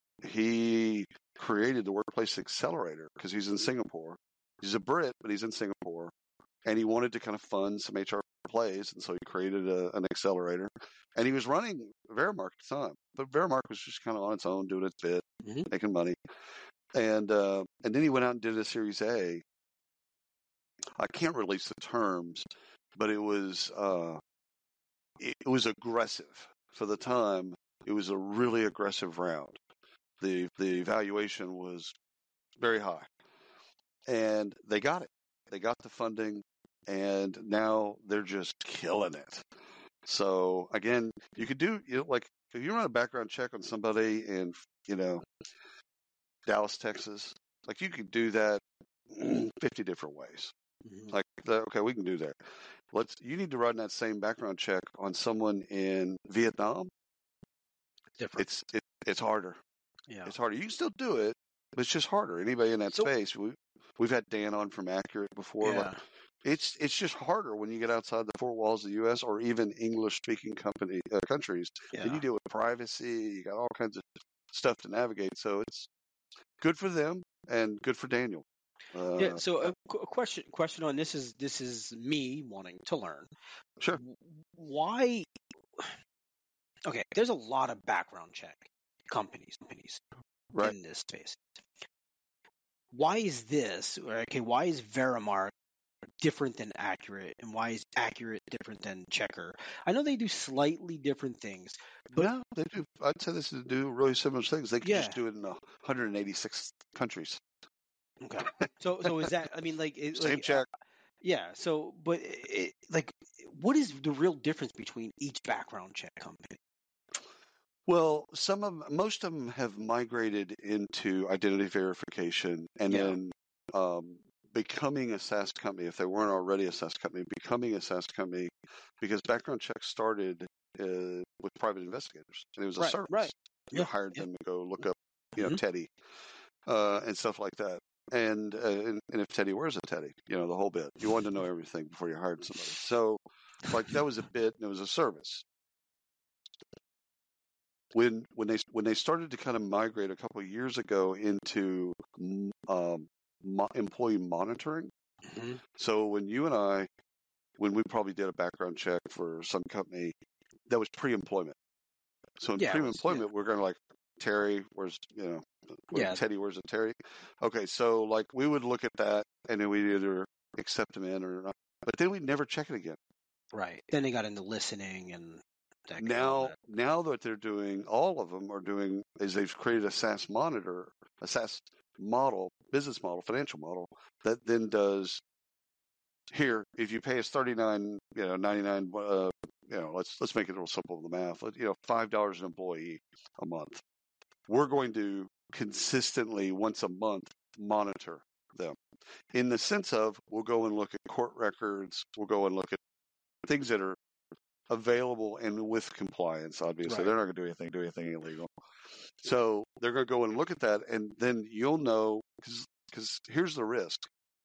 he created the Workplace Accelerator because he's in Singapore. He's a Brit, but he's in Singapore, and he wanted to kind of fund some H R plays, and so he created a, an accelerator. And he was running Verimark at the time, but Verimark was just kind of on its own, doing its bit, Mhm. making money. And uh, and then he went out and did a Series A. I can't release the terms, but it was uh, it, it was aggressive for the time. It was a really aggressive round. the The valuation was very high, and they got it. They got the funding, and now they're just killing it. So again, you could do you know like if you run a background check on somebody in you know Dallas, Texas, like you could do that fifty different ways. Mhm. Like, okay, we can do that. Let's. You need to run that same background check on someone in Vietnam. Different. It's it, it's harder. Yeah. It's harder. You can still do it, but it's just harder. Anybody in that So- space, we we've had Dan on from Accurate before. Yeah. Like, it's it's just harder when you get outside the four walls of the U S or even English speaking company uh, countries. Yeah. Then you deal with privacy. You got all kinds of stuff to navigate. So it's good for them and good for Daniel. Uh, Yeah. So a, qu- a question question on this is this is me wanting to learn. Sure. W- Why? Okay. There's a lot of background check companies companies Right. in this space. Why is this? Or, okay. Why is Verimark different than Accurate, and why is Accurate different than Checker? I know they do slightly different things, but no, they do. I'd say this is do really similar things. They could Yeah. just do it in one hundred eighty-six countries. okay. So so is that? I mean, like, it, Same like, check. Yeah. So, but it, like, what is the real difference between each background check company? Well, some of most of them have migrated into identity verification and Yeah. then um, becoming a SaaS company. If they weren't already a SaaS company, becoming a SaaS company because background checks started uh, with private investigators, and it was a Right, service. right. You Yeah, hired yeah. them to go look up, you know, Mhm. Teddy uh, and stuff like that. And, uh, and and if Teddy, where's a Teddy? You know, the whole bit. You wanted to know everything before you hired somebody. So, like that was a bit, and it was a service. When when they when they started to kind of migrate a couple of years ago into um, mo- employee monitoring. Mhm. So when you and I, when we probably did a background check for some company, that was pre-employment. So in Yeah, it was, yeah. pre-employment, we're going to like Terry, where's you know, where, Yeah. Teddy, where's a Terry? Okay, so like we would look at that and then we'd either accept him in or not, but then we'd never check it again. Right. Then they got into listening and that and all Now, that. now that they're doing, all of them are doing is they've created a SaaS monitor, a SaaS model, business model, financial model that then does here. If you pay us thirty nine, you know, ninety nine, uh, you know, let's let's make it real simple with the math. You know, five dollars an employee a month. We're going to consistently once a month monitor them in the sense of we'll go and look at court records, we'll go and look at things that are available and with compliance. Obviously, Right. they're not going to do anything, do anything illegal. So they're going to go and look at that, and then you'll know because because here's the risk: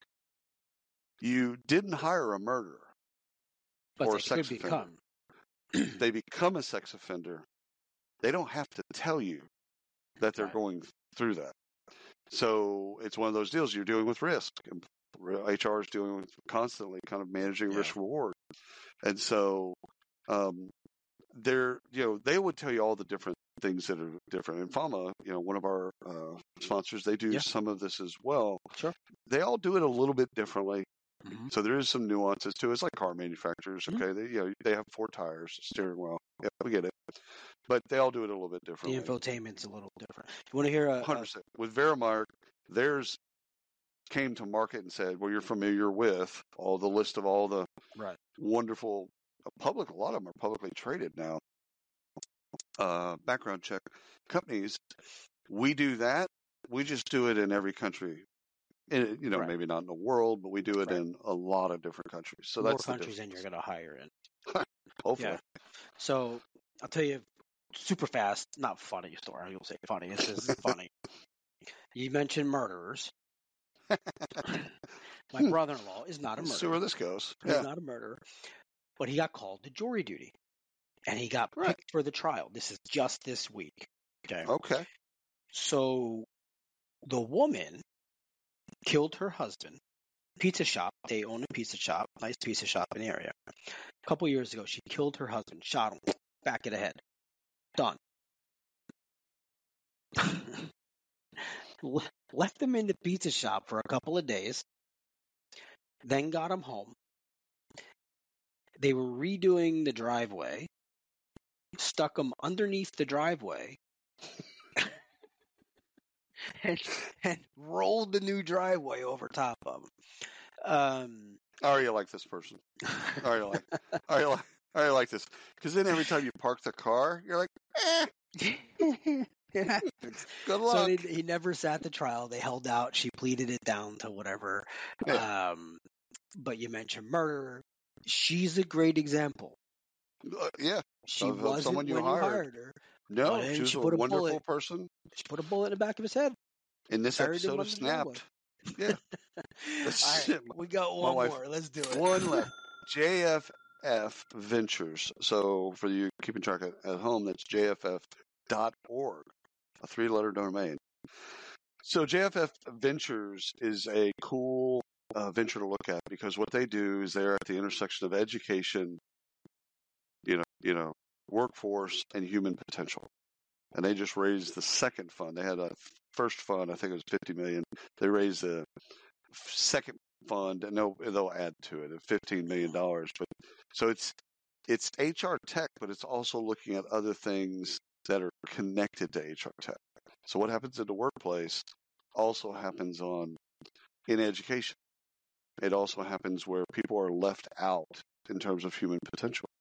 you didn't hire a murderer But or they a sex could offender. become. They become a sex offender. They don't have to tell you that they're Right. going through that. So it's one of those deals you're dealing with risk. H R is dealing with constantly kind of managing Yeah. risk reward. And so um, they're, you know, they would tell you all the different things that are different. And Fama, you know, one of our uh, sponsors, they do Yeah. some of this as well. Sure. They all do it a little bit differently. Mhm. So there is some nuances to it. It's like car manufacturers. Mhm. Okay. They, you know, they have four tires, steering wheel. Yeah, we get it. But they all do it a little bit The differently. infotainment's a little different. You want to hear a, one hundred a percent. With Verimark, theirs came to market and said, well, you're familiar with all the list of all the right. wonderful public, a lot of them are publicly traded now, uh, background check companies. We do that. We just do it in every country. In, you know, Right. maybe not in the world, but we do it Right. in a lot of different countries. So More that's countries the than you're difference. going to hire in. Hopefully. Yeah. So I'll tell you super fast, not funny story. You'll say funny. This is funny. You mentioned murderers. My Hmm. brother-in-law is not a Let's see where murderer. this goes. He's Yeah. not a murderer, but he got called to jury duty, and he got Right. picked for the trial. This is just this week. Okay. Okay. So the woman killed her husband. Pizza shop. They own a pizza shop, nice pizza shop in the area. A couple years ago, she killed her husband, shot him, back of the head. Done. Left him in the pizza shop for a couple of days, then got him home. They were redoing the driveway, stuck him underneath the driveway, and, and rolled the new driveway over top of him. Um, I already like this person. I already like, I already like, I already like this. Because then every time you park the car, you're like, eh, it happens. good So luck. they, he never sat the trial. They held out. She pleaded it down to whatever. Yeah. Um, but you mentioned murder. She's a great example. Uh, yeah. She Of, of wasn't someone you when you hired. hired her. But No, then she was she a put a wonderful bullet. person. She put a bullet in the back of his head. In this Buried him episode of under the driveway. Snapped. Yeah. All That's right, it. we got My one wife. more. Let's do it. One left. J F F Ventures. So for you keeping track at, at home, that's J F F dot org, a three-letter domain. So J F F Ventures is a cool uh, venture to look at because what they do is they're at the intersection of education, you know, you know, workforce and human potential. And they just raised the second fund. They had a first fund, I think it was fifty million. They raised the second fund, and they'll, they'll add to it at fifteen million dollars. But so it's it's H R tech, but it's also looking at other things that are connected to H R tech. So what happens in the workplace also happens on in education. It also happens where people are left out in terms of human potential.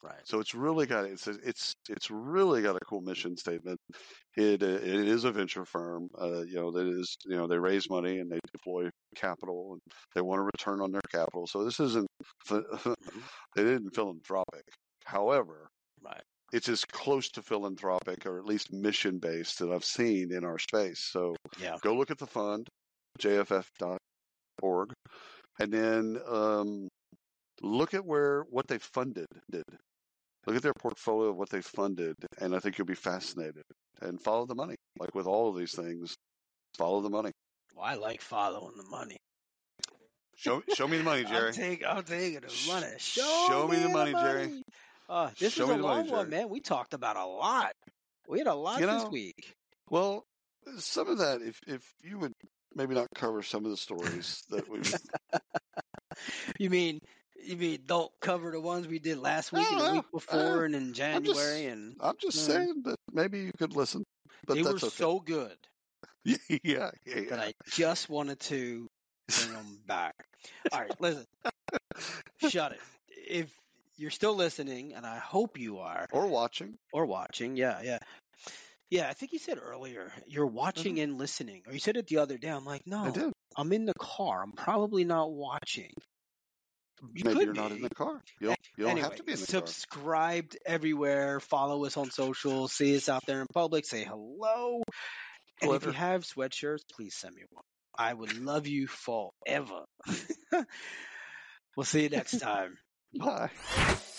Right. So it's really got it's it's it's really got a cool mission statement. It it is a venture firm. Uh, you know that is you know they raise money and they deploy capital and they want a return on their capital. So this isn't Mhm. they didn't philanthropic. However, Right. it's as close to philanthropic or at least mission based that I've seen in our space. So Yeah. go look at the fund, J F F dot org, and then um, look at where what they funded did. Look at their portfolio of what they funded, and I think you'll be fascinated. And follow the money. Like with all of these things, follow the money. Well, I like following the money. Show show me the money, I'm Jerry. taking I'm taking the Sh- money. Show, show me the money, money. Jerry. Uh, this Show was a me the money, long one, Jerry. man. We talked about a lot. We had a lot You this know, week. well, some of that, if if you would maybe not cover some of the stories that we've. You mean you mean don't cover the ones we did last week I and don't the know. week before Uh, and in I'm January just, and I'm just mm, saying that maybe you could listen, but they were that's okay. so good yeah, yeah, yeah. that I just wanted to bring them back. All right, listen. Shut it. If you're still listening, and I hope you are, Or watching. or watching, yeah, yeah. Yeah, I think you said earlier you're watching Mhm. and listening. Or you said it the other day. I'm like, I no, did. I'm in the car. I'm probably not watching. You Maybe could you're not in be. the car. You A- don't. You don't have Anyway, to be in the car. subscribed everywhere. Follow us on social. See us out there in public. Say hello. And if you Twitter. have sweatshirts, please send me one. I would love you forever. We'll see you next time. Bye.